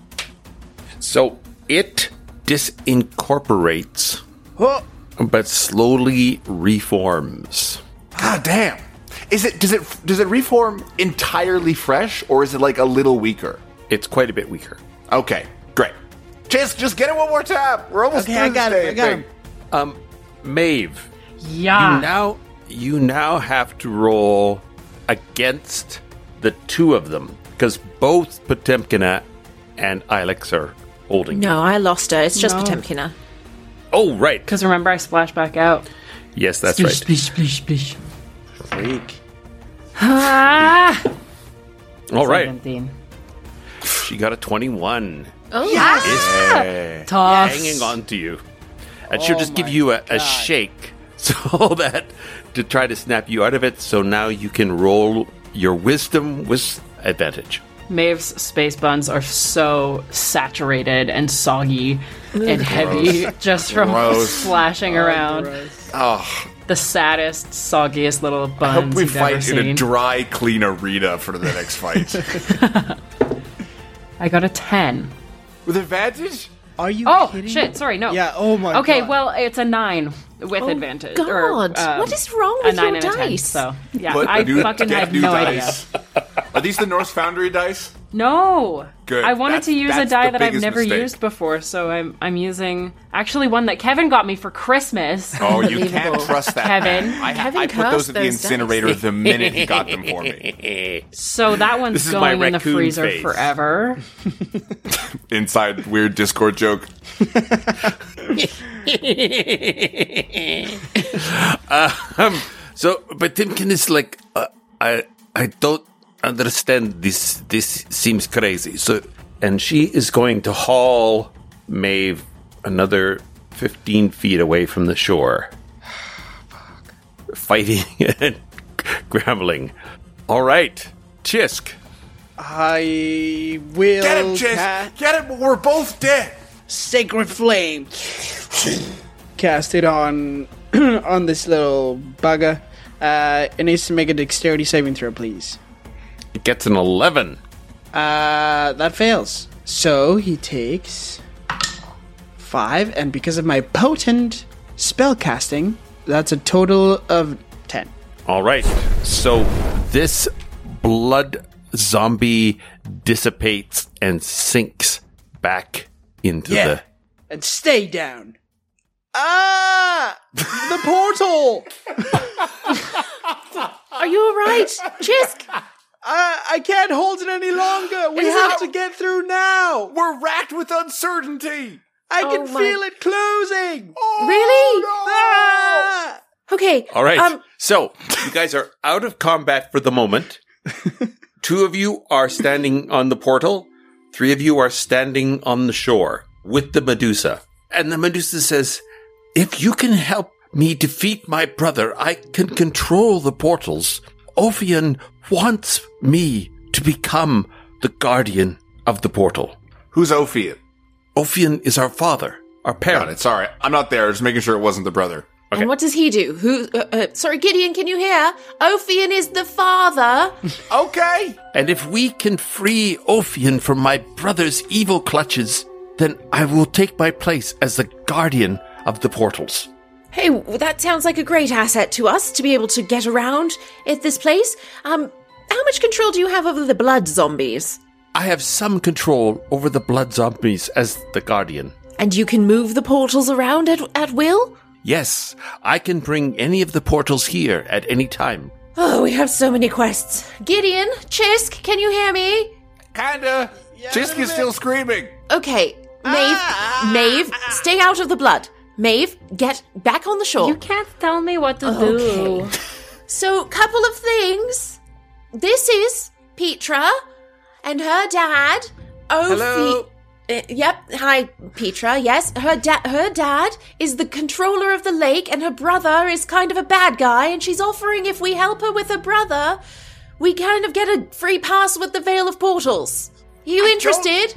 Speaker 2: So it disincorporates,
Speaker 5: Oh,
Speaker 2: but slowly reforms.
Speaker 4: Ah, damn. Does it reform entirely fresh, or is it like a little weaker?
Speaker 2: It's quite a bit weaker.
Speaker 4: Okay, great. Just get it one more time. We're almost
Speaker 5: okay,
Speaker 4: through
Speaker 5: I got
Speaker 4: this
Speaker 5: it. I got
Speaker 4: thing.
Speaker 5: him.
Speaker 2: Maeve,
Speaker 6: Yeah.
Speaker 2: you now have to roll against the two of them, because both Potemkina and Ilex are holding you.
Speaker 3: No, I lost her. It's just
Speaker 6: No.
Speaker 3: Potemkina.
Speaker 2: Oh, right.
Speaker 6: Because remember, I splashed back out.
Speaker 2: Yes, that's
Speaker 7: Splish,
Speaker 2: right.
Speaker 7: splish, splish, splish.
Speaker 5: Freak.
Speaker 6: Ah!
Speaker 2: All right.
Speaker 6: 17.
Speaker 2: She got a 21.
Speaker 3: Oh,
Speaker 2: Is
Speaker 6: Tough.
Speaker 2: hanging on to you. And she'll just give you a shake so that to try to snap you out of it. So now you can roll your wisdom with advantage.
Speaker 6: Maeve's space buns are so saturated and soggy and heavy just from
Speaker 4: Gross.
Speaker 6: splashing around.
Speaker 4: Oh,
Speaker 6: The saddest, soggiest little
Speaker 4: I hope
Speaker 6: buns
Speaker 4: we
Speaker 6: you've ever
Speaker 4: fight in a
Speaker 6: seen.
Speaker 4: dry, clean arena for the next fight.
Speaker 6: I got a 10.
Speaker 4: With advantage?
Speaker 5: Are you
Speaker 6: Oh,
Speaker 5: kidding?
Speaker 6: shit, sorry, no.
Speaker 5: Yeah, oh my
Speaker 6: Okay,
Speaker 5: god.
Speaker 6: well, it's a 9 with advantage.
Speaker 3: God, what is wrong with
Speaker 6: a 9
Speaker 3: your
Speaker 6: and a 10,
Speaker 3: dice?
Speaker 6: so, yeah,
Speaker 4: Put
Speaker 6: I
Speaker 4: new-
Speaker 6: fucking
Speaker 4: get
Speaker 6: had
Speaker 4: new
Speaker 6: no
Speaker 4: dice.
Speaker 6: idea.
Speaker 4: Are these the Norse Foundry dice?
Speaker 6: No!
Speaker 4: Good.
Speaker 6: I wanted to use a
Speaker 4: That's
Speaker 6: die
Speaker 4: the
Speaker 6: that I've
Speaker 4: biggest
Speaker 6: never
Speaker 4: mistake.
Speaker 6: used before, so I'm using actually one that Kevin got me for Christmas.
Speaker 4: Oh, you can't trust that,
Speaker 6: Kevin.
Speaker 4: man.
Speaker 3: Kevin
Speaker 4: I put those
Speaker 3: cursed
Speaker 4: at the
Speaker 3: those dice.
Speaker 4: incinerator the minute he got them for me.
Speaker 6: So that one's
Speaker 2: This is my
Speaker 6: going in the
Speaker 2: raccoon
Speaker 6: freezer
Speaker 2: face.
Speaker 6: forever.
Speaker 4: Inside weird Discord joke.
Speaker 2: So, but Timken is like, I don't understand this. This seems crazy. So, and she is going to haul Maeve another 15 feet away from the shore, fighting and grappling. All right, Chisk.
Speaker 5: I will
Speaker 4: Get him, Chase! Get him! We're both dead!
Speaker 5: Sacred Flame. Cast it on on this little bugger. It needs to make a dexterity saving throw, please.
Speaker 2: It gets an 11.
Speaker 5: That fails. So he takes 5, and because of my potent spell casting, that's a total of 10.
Speaker 2: All right. So this blood zombie dissipates and sinks back into the.
Speaker 5: And stay down. Ah! The portal!
Speaker 3: Are you alright, Chisk?
Speaker 5: I can't hold it any longer. We have to get through now.
Speaker 4: We're racked with uncertainty!
Speaker 5: I can
Speaker 3: Oh my-
Speaker 5: feel it closing.
Speaker 3: Really?
Speaker 5: Ah!
Speaker 3: Okay.
Speaker 2: All right. So you guys are out of combat for the moment. 2 of you are standing on the portal. 3 of you are standing on the shore with the Medusa. And the Medusa says, if you can help me defeat my brother, I can control the portals. Ophion wants me to become the guardian of the portal.
Speaker 4: Who's Ophian?
Speaker 2: Ophion is our father, our
Speaker 4: Got
Speaker 2: parent.
Speaker 4: it. Sorry. I'm not there. Just making sure it wasn't the brother.
Speaker 2: Okay.
Speaker 3: And what does he do? Sorry, Gideon, can you hear? Ophion is the father.
Speaker 4: Okay!
Speaker 2: And if we can free Ophion from my brother's evil clutches, then I will take my place as the guardian of the portals.
Speaker 3: Hey, that sounds like a great asset to us to be able to get around at this place. How much control do you have over the blood zombies?
Speaker 2: I have some control over the blood zombies as the guardian.
Speaker 3: And you can move the portals around at will?
Speaker 2: Yes, I can bring any of the portals here at any time.
Speaker 3: Oh, we have so many quests. Gideon, Chisk, can you hear me?
Speaker 4: Kinda. Chisk still screaming.
Speaker 3: Okay, Maeve, stay out of the blood. Maeve, get back on the shore.
Speaker 6: You can't tell me what to
Speaker 3: Okay.
Speaker 6: do.
Speaker 3: So, couple of things. This is Petra and her dad, Ophi.
Speaker 2: Hello?
Speaker 3: Yep. Hi, Petra. Yes, her dad is the controller of the lake, and her brother is kind of a bad guy. And she's offering if we help her with her brother, we kind of get a free pass with the Veil of Portals. You interested?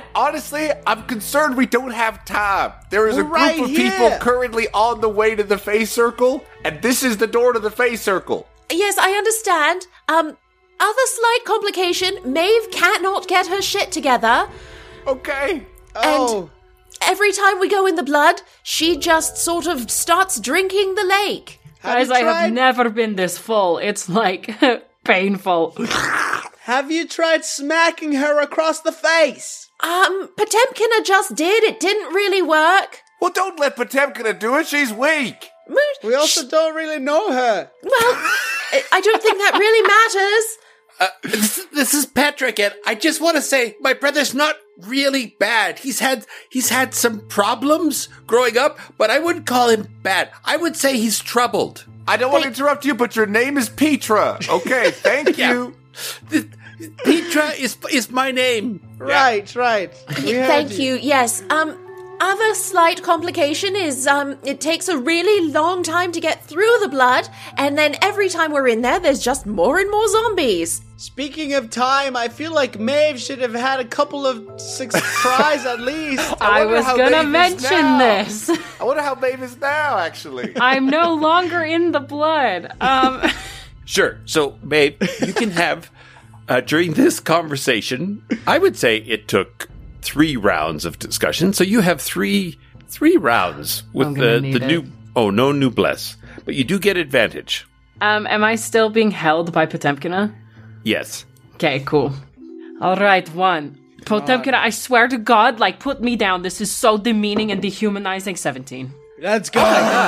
Speaker 4: I'm concerned we don't have time. There is a
Speaker 5: We're
Speaker 4: group
Speaker 5: right
Speaker 4: of
Speaker 5: here.
Speaker 4: people currently on the way to the Face Circle, and this is the door to the Face Circle.
Speaker 3: Yes, I understand. Other slight complication: Maeve cannot get her shit together.
Speaker 4: Okay.
Speaker 5: Oh,
Speaker 3: Every time we go in the blood, she just sort of starts drinking the lake.
Speaker 6: Guys,
Speaker 5: you
Speaker 6: I have
Speaker 5: tried-
Speaker 6: never been this full. It's like painful.
Speaker 5: have you tried smacking her across the face?
Speaker 3: Potemkina just did. It didn't really work.
Speaker 4: Well, don't let Potemkina do it. She's weak.
Speaker 5: We also don't really know her.
Speaker 3: Well, I don't think that really matters.
Speaker 2: This is Patrick, and I just want to say my brother's not really bad. He's had some problems growing up, but I wouldn't call him bad. I would say he's troubled.
Speaker 4: I don't want to interrupt you, but your name is Petra. Okay, thank you.
Speaker 2: Petra is my name.
Speaker 5: Right.
Speaker 3: Thank you. Yes. Other slight complication is it takes a really long time to get through the blood, and then every time we're in there, there's just more and more zombies.
Speaker 5: Speaking of time, I feel like Maeve should have had a couple of tries at least.
Speaker 6: I was gonna mention this.
Speaker 4: I wonder how Maeve is now, actually.
Speaker 6: I'm no longer in the blood.
Speaker 2: Sure. So, Maeve, you can have during this conversation. I would say it took 3 rounds of discussion. So you have three rounds with the new. Oh, no noblesse, but you do get advantage.
Speaker 6: Am I still being held by Potemkina?
Speaker 2: Yes.
Speaker 6: Okay, cool. All right, 1. Potemkina, I swear to God, put me down. This is so demeaning and dehumanizing. 17.
Speaker 5: Let's go.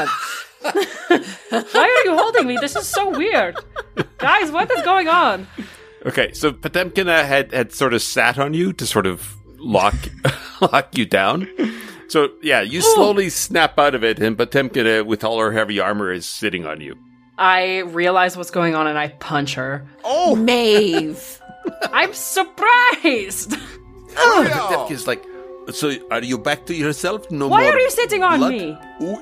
Speaker 6: Why are you holding me? This is so weird. Guys, what is going on?
Speaker 2: Okay, so Potemkina had sort of sat on you to sort of lock you down. So, yeah, you slowly snap out of it, and Potemkina, with all her heavy armor, is sitting on you.
Speaker 6: I realize what's going on, and I punch her.
Speaker 3: Oh, Maeve.
Speaker 6: I'm surprised.
Speaker 2: Potemkina's like, so are you back to yourself? No
Speaker 6: Why
Speaker 2: more
Speaker 6: are you sitting on
Speaker 2: blood?
Speaker 6: me?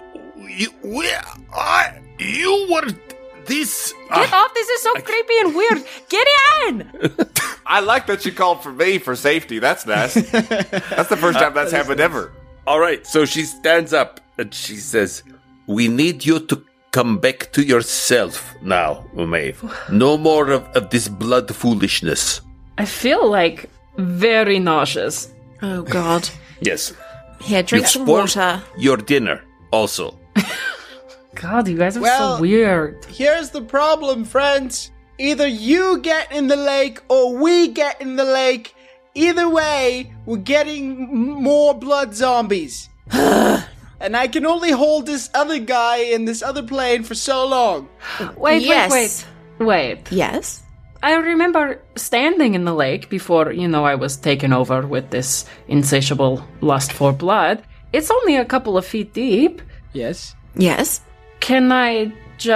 Speaker 2: You were this...
Speaker 6: Get off, this is so creepy and weird. Get in!
Speaker 4: I like that you called for me for safety. That's nice. That's the first time that's happened ever.
Speaker 2: All right, so she stands up and she says, we need you to come back to yourself now, Maeve. No more of this blood foolishness.
Speaker 6: I feel very nauseous.
Speaker 3: Oh, God.
Speaker 2: Yes.
Speaker 3: Here, drink
Speaker 2: You've
Speaker 3: some
Speaker 2: spoiled
Speaker 3: water.
Speaker 2: your dinner also.
Speaker 6: God, you guys are
Speaker 5: Well-
Speaker 6: so weird.
Speaker 5: Here's the problem, friends. Either you get in the lake or we get in the lake. Either way, we're getting more blood zombies. And I can only hold this other guy in this other plane for so long.
Speaker 6: Wait.
Speaker 3: Yes?
Speaker 6: I remember standing in the lake before, I was taken over with this insatiable lust for blood. It's only a couple of feet deep.
Speaker 5: Yes.
Speaker 3: Yes?
Speaker 6: Can I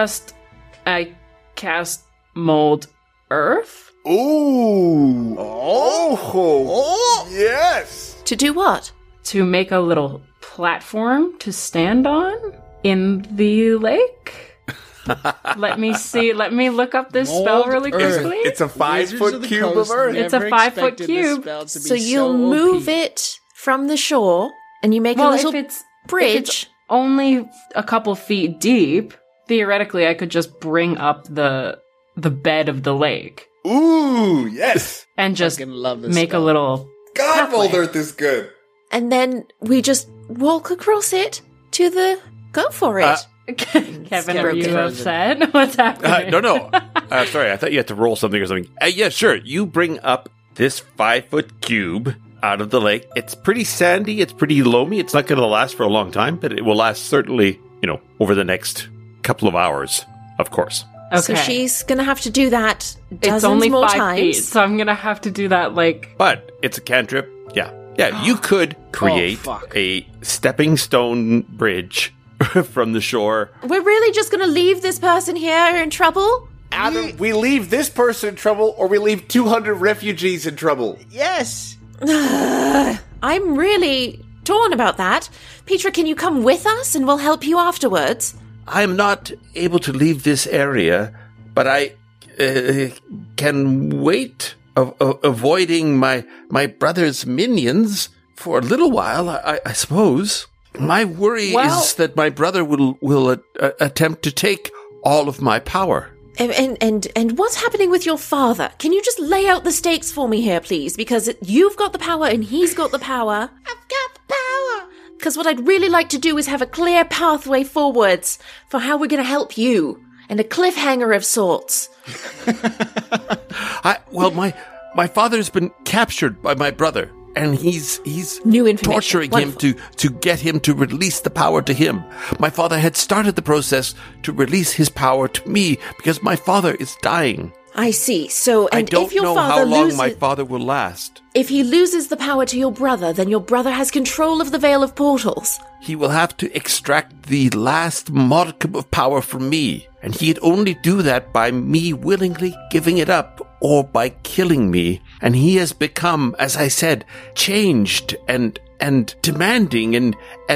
Speaker 6: cast mold earth?
Speaker 4: Ooh. Oh. Yes.
Speaker 3: To do what?
Speaker 6: To make a little platform to stand on in the lake? Let me see. Let me look up this spell really
Speaker 5: Earth.
Speaker 6: quickly.
Speaker 4: It's a
Speaker 5: Wizards
Speaker 4: 5-foot
Speaker 5: of the
Speaker 4: cube
Speaker 5: Coast
Speaker 4: of Earth.
Speaker 6: It's a
Speaker 5: never
Speaker 6: 5-foot
Speaker 5: expected
Speaker 6: cube.
Speaker 5: this spell to be
Speaker 3: So you'll move
Speaker 5: OP.
Speaker 3: it from the shore, and you make a little
Speaker 6: if it's
Speaker 3: bridge.
Speaker 6: only a couple feet deep, theoretically I could just bring up the bed of the lake
Speaker 4: Ooh, yes.
Speaker 6: and just
Speaker 5: Fucking love this
Speaker 6: make
Speaker 5: spell.
Speaker 6: a little
Speaker 4: God, Mold Earth is good.
Speaker 3: And then we just walk across it to the... Go for it.
Speaker 6: Kevin, are you
Speaker 3: broken.
Speaker 6: upset? What's happening?
Speaker 2: No. Sorry, I thought you had to roll something or something. Yeah, sure. You bring up this 5-foot cube out of the lake. It's pretty sandy. It's pretty loamy. It's not going to last for a long time, but it will last certainly, over the next couple of hours, of course.
Speaker 6: Okay.
Speaker 3: So she's going to have to do that dozens
Speaker 6: it's only
Speaker 3: more
Speaker 6: 5
Speaker 3: times.
Speaker 6: feet, so I'm gonna have to do that
Speaker 2: But it's a cantrip. Yeah. Yeah, you could create
Speaker 5: fuck.
Speaker 2: a stepping stone bridge from the shore.
Speaker 3: We're really just going to leave this person here in trouble?
Speaker 4: Either we leave this person in trouble or we leave 200 refugees in trouble.
Speaker 5: Yes.
Speaker 3: I'm really torn about that. Petra, can you come with us and we'll help you afterwards?
Speaker 2: I am not able to leave this area, but I can wait, avoiding my brother's minions for a little while, I suppose. My worry is that my brother will attempt to take all of my power.
Speaker 3: And what's happening with your father? Can you just lay out the stakes for me here, please? Because you've got the power and he's got the power. I've got the power. Because what I'd really like to do is have a clear pathway forwards for how we're going to help you. And a cliffhanger of sorts.
Speaker 2: My father's been captured by my brother, and he's
Speaker 3: New information.
Speaker 2: torturing
Speaker 3: Wonderful.
Speaker 2: him to get him to release the power to him. My father had started the process to release his power to me because my father is dying.
Speaker 3: I see. So,
Speaker 2: I
Speaker 3: and
Speaker 2: don't
Speaker 3: if your
Speaker 2: know
Speaker 3: father
Speaker 2: how long
Speaker 3: loses,
Speaker 2: my father will last.
Speaker 3: if he loses the power to your brother, then your brother has control of the Veil of Portals.
Speaker 2: He will have to extract the last modicum of power from me, and he'd only do that by me willingly giving it up or by killing me. And he has become, as I said, changed and demanding and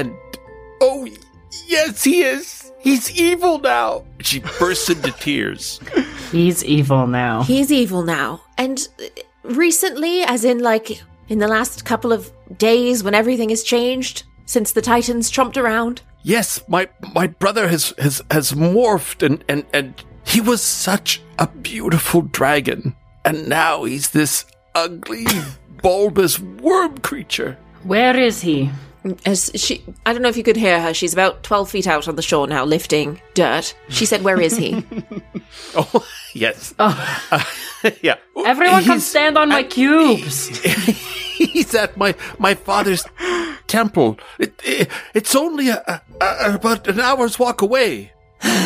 Speaker 2: oh, yes, he is. He's evil now. She bursts into tears.
Speaker 6: He's evil now.
Speaker 3: He's evil now. And recently, as in like in the last couple of days when everything has changed since the Titans trumped around.
Speaker 2: Yes, my brother has morphed and he was such a beautiful dragon. And now he's this ugly, bulbous worm creature.
Speaker 6: Where is he?
Speaker 3: As she, I don't know if you could hear her. She's about 12 feet out on the shore now, lifting dirt. She said, "Where is he?"
Speaker 2: Oh, yes. Yeah.
Speaker 6: Everyone come
Speaker 2: He's
Speaker 6: stand on my cubes.
Speaker 2: He's at my father's temple. It's only about an hour's walk away.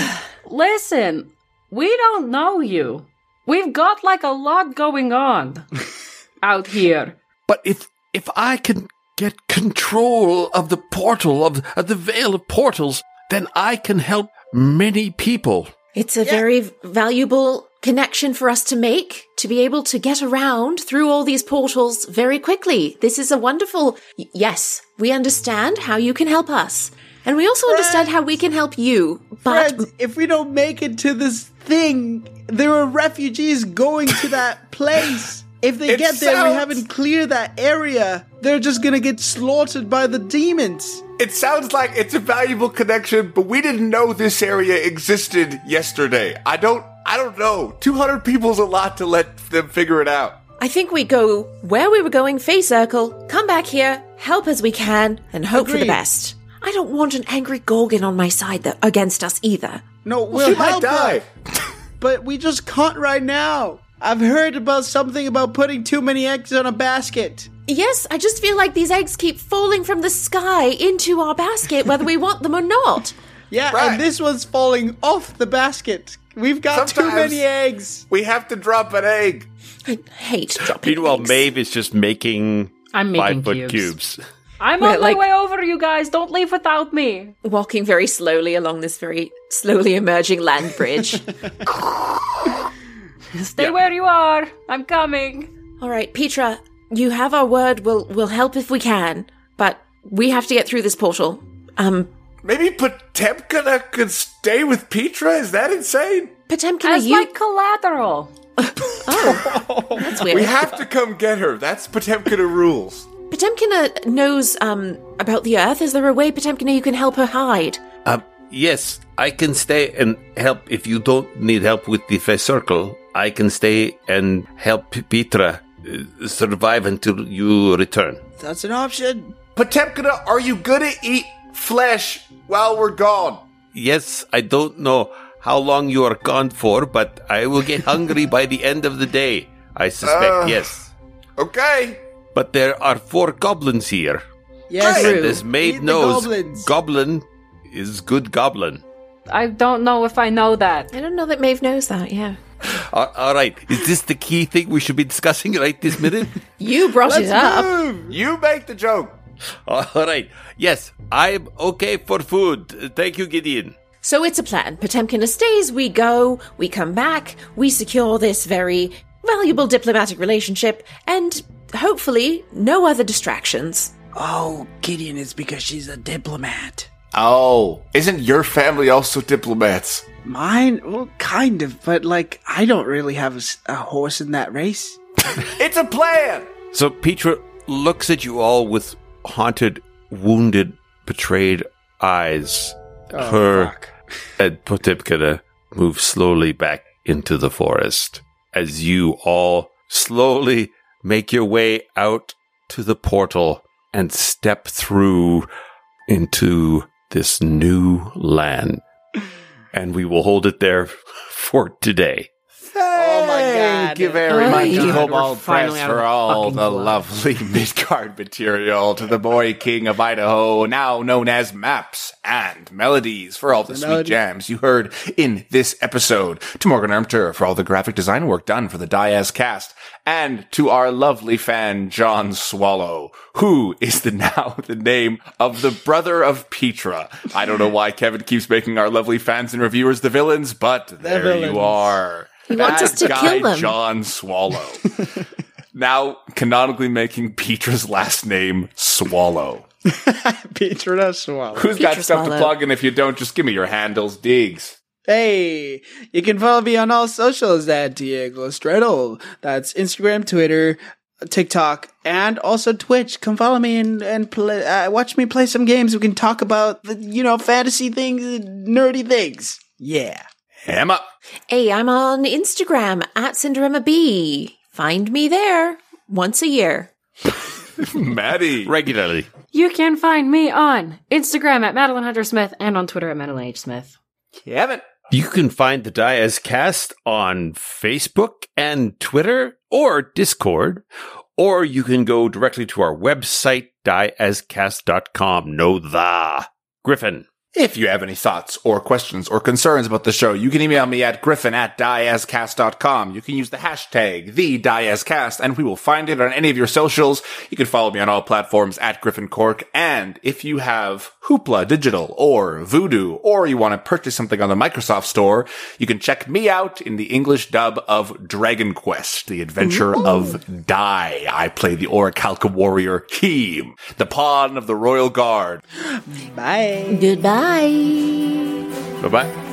Speaker 6: Listen, we don't know you. We've got like a lot going on out here.
Speaker 2: But if I can get control of the portal, of the Veil of Portals, then I can help many people.
Speaker 3: It's a very valuable connection for us to make, to be able to get around through all these portals very quickly. This is a wonderful... Yes, we understand how you can help us. And we also understand how we can help you. But
Speaker 5: Friends, if we don't make it to this thing, there are refugees going to that place. If they get there and we haven't cleared that area, they're just gonna get slaughtered by the demons.
Speaker 4: It sounds like it's a valuable connection, but we didn't know this area existed yesterday. I don't know. 200 people's a lot to let them figure it out.
Speaker 3: I think we go where we were going, face circle, come back here, help as we can, and hope for the
Speaker 5: Agreed.
Speaker 3: best. I don't want an angry Gorgon on my side against us either.
Speaker 5: No, we'll
Speaker 4: She might
Speaker 5: help
Speaker 4: die.
Speaker 5: her, but we just can't right now. I've heard about something about putting too many eggs on a basket.
Speaker 3: Yes, I just feel like these eggs keep falling from the sky into our basket, whether we want them or not.
Speaker 5: Yeah,
Speaker 4: Right.
Speaker 5: and this one's falling off the basket. We've got too
Speaker 4: Sometimes-
Speaker 5: many eggs.
Speaker 4: We have to drop an egg.
Speaker 3: I hate dropping
Speaker 2: Meanwhile,
Speaker 3: eggs.
Speaker 2: Maeve is just making
Speaker 6: I'm making
Speaker 2: 5-foot
Speaker 6: cubes.
Speaker 2: cubes.
Speaker 6: I'm
Speaker 3: Right,
Speaker 6: on my
Speaker 3: like-
Speaker 6: way over, you guys. Don't leave without me.
Speaker 3: Walking very slowly along this very slowly emerging land bridge.
Speaker 6: Stay where you are. I'm coming.
Speaker 3: All right, Petra, you have our word. We'll help if we can, but we have to get through this portal.
Speaker 4: Maybe Potemkin could stay with Petra? Is that insane?
Speaker 3: Potemkin,
Speaker 6: As
Speaker 3: you...
Speaker 6: like collateral.
Speaker 3: That's weird.
Speaker 4: We have to come get her. That's Potemkin rules.
Speaker 3: Potemkina knows about the Earth. Is there a way, Potemkina, you can help her hide?
Speaker 2: Yes, I can stay and help if you don't need help with the Face Circle. I can stay and help Petra survive until you return.
Speaker 5: That's an option.
Speaker 4: Potemkin, are you gonna eat flesh while we're gone?
Speaker 2: Yes, I don't know how long you are gone for, but I will get hungry by the end of the day. I suspect, yes.
Speaker 4: Okay.
Speaker 2: But there are 4 goblins here.
Speaker 5: Yes,
Speaker 2: And as Maeve
Speaker 5: Eat the
Speaker 2: knows,
Speaker 5: goblins.
Speaker 2: goblin is good goblin.
Speaker 6: I don't know if I know that.
Speaker 3: I don't know that Maeve knows that, yeah.
Speaker 2: All right, is this the key thing we should be discussing right this minute?
Speaker 3: You brought it up.
Speaker 4: You make the joke.
Speaker 2: All right, yes, I'm okay for food. Thank you, Gideon.
Speaker 3: So it's a plan. Potemkina stays, we go, we come back, we secure this very valuable diplomatic relationship, and hopefully no other distractions.
Speaker 5: Oh, Gideon is because she's a diplomat.
Speaker 4: Oh, isn't your family also diplomats?
Speaker 5: Mine? Well, kind of, but like, I don't really have a horse in that race.
Speaker 4: It's a plan.
Speaker 2: So Petra looks at you all with haunted, wounded, betrayed eyes.
Speaker 5: Fuck.
Speaker 2: And Potemkina moves slowly back into the forest as you all slowly make your way out to the portal and step through into this new land. And we will hold it there for today.
Speaker 4: Thank Thank you very
Speaker 3: Oh my
Speaker 4: much,
Speaker 3: God,
Speaker 4: Cobalt
Speaker 7: we're finally
Speaker 4: Press,
Speaker 7: out
Speaker 4: for
Speaker 7: of
Speaker 4: all
Speaker 7: fucking
Speaker 4: the
Speaker 7: blood.
Speaker 4: lovely mid-card material, to the boy king of Idaho, now known as Maps and Melodies, for all the sweet jams you heard in this episode, to Morgan Armter for all the graphic design work done for the Diaz cast, and to our lovely fan, John Swallow, who is now the name of the brother of Petra. I don't know why Kevin keeps making our lovely fans and reviewers the villains, but there
Speaker 5: villains.
Speaker 4: you are.
Speaker 3: He wants us to
Speaker 4: Bad
Speaker 3: kill
Speaker 4: guy
Speaker 3: them.
Speaker 4: John Swallow. Now canonically making Petra's last name Swallow.
Speaker 5: Petra Swallow.
Speaker 4: Who's got
Speaker 3: Petra
Speaker 4: stuff to
Speaker 3: Swallow.
Speaker 4: plug? And if you don't, just give me your handles, Diggs.
Speaker 5: Hey, you can follow me on all socials at Diego Strettle. That's Instagram, Twitter, TikTok, and also Twitch. Come follow me and play, watch me play some games. We can talk about fantasy things, and nerdy things. Yeah.
Speaker 4: Emma.
Speaker 3: Hey, I'm on Instagram at Cinderemma B. Find me there once a year.
Speaker 4: Maddie.
Speaker 2: Regularly.
Speaker 6: You can find me on Instagram at Madeline Hunter Smith and on Twitter at Madeline H. Smith.
Speaker 4: Kevin.
Speaker 2: You can find the Diaz Cast on Facebook and Twitter or Discord, or you can go directly to our website, diazcast.com. No the. Griffin.
Speaker 4: If you have any thoughts or questions or concerns about the show, you can email me at griffin@diazcast.com. You can use the hashtag #TheDiazCast, and we will find it on any of your socials. You can follow me on all platforms at Griffin Cork. And if you have Hoopla Digital or Voodoo, or you want to purchase something on the Microsoft Store, you can check me out in the English dub of Dragon Quest, The Adventure of Dai. I play the Orichalca warrior Heem, the pawn of the Royal Guard.
Speaker 5: Bye.
Speaker 3: Goodbye.
Speaker 2: Bye-bye.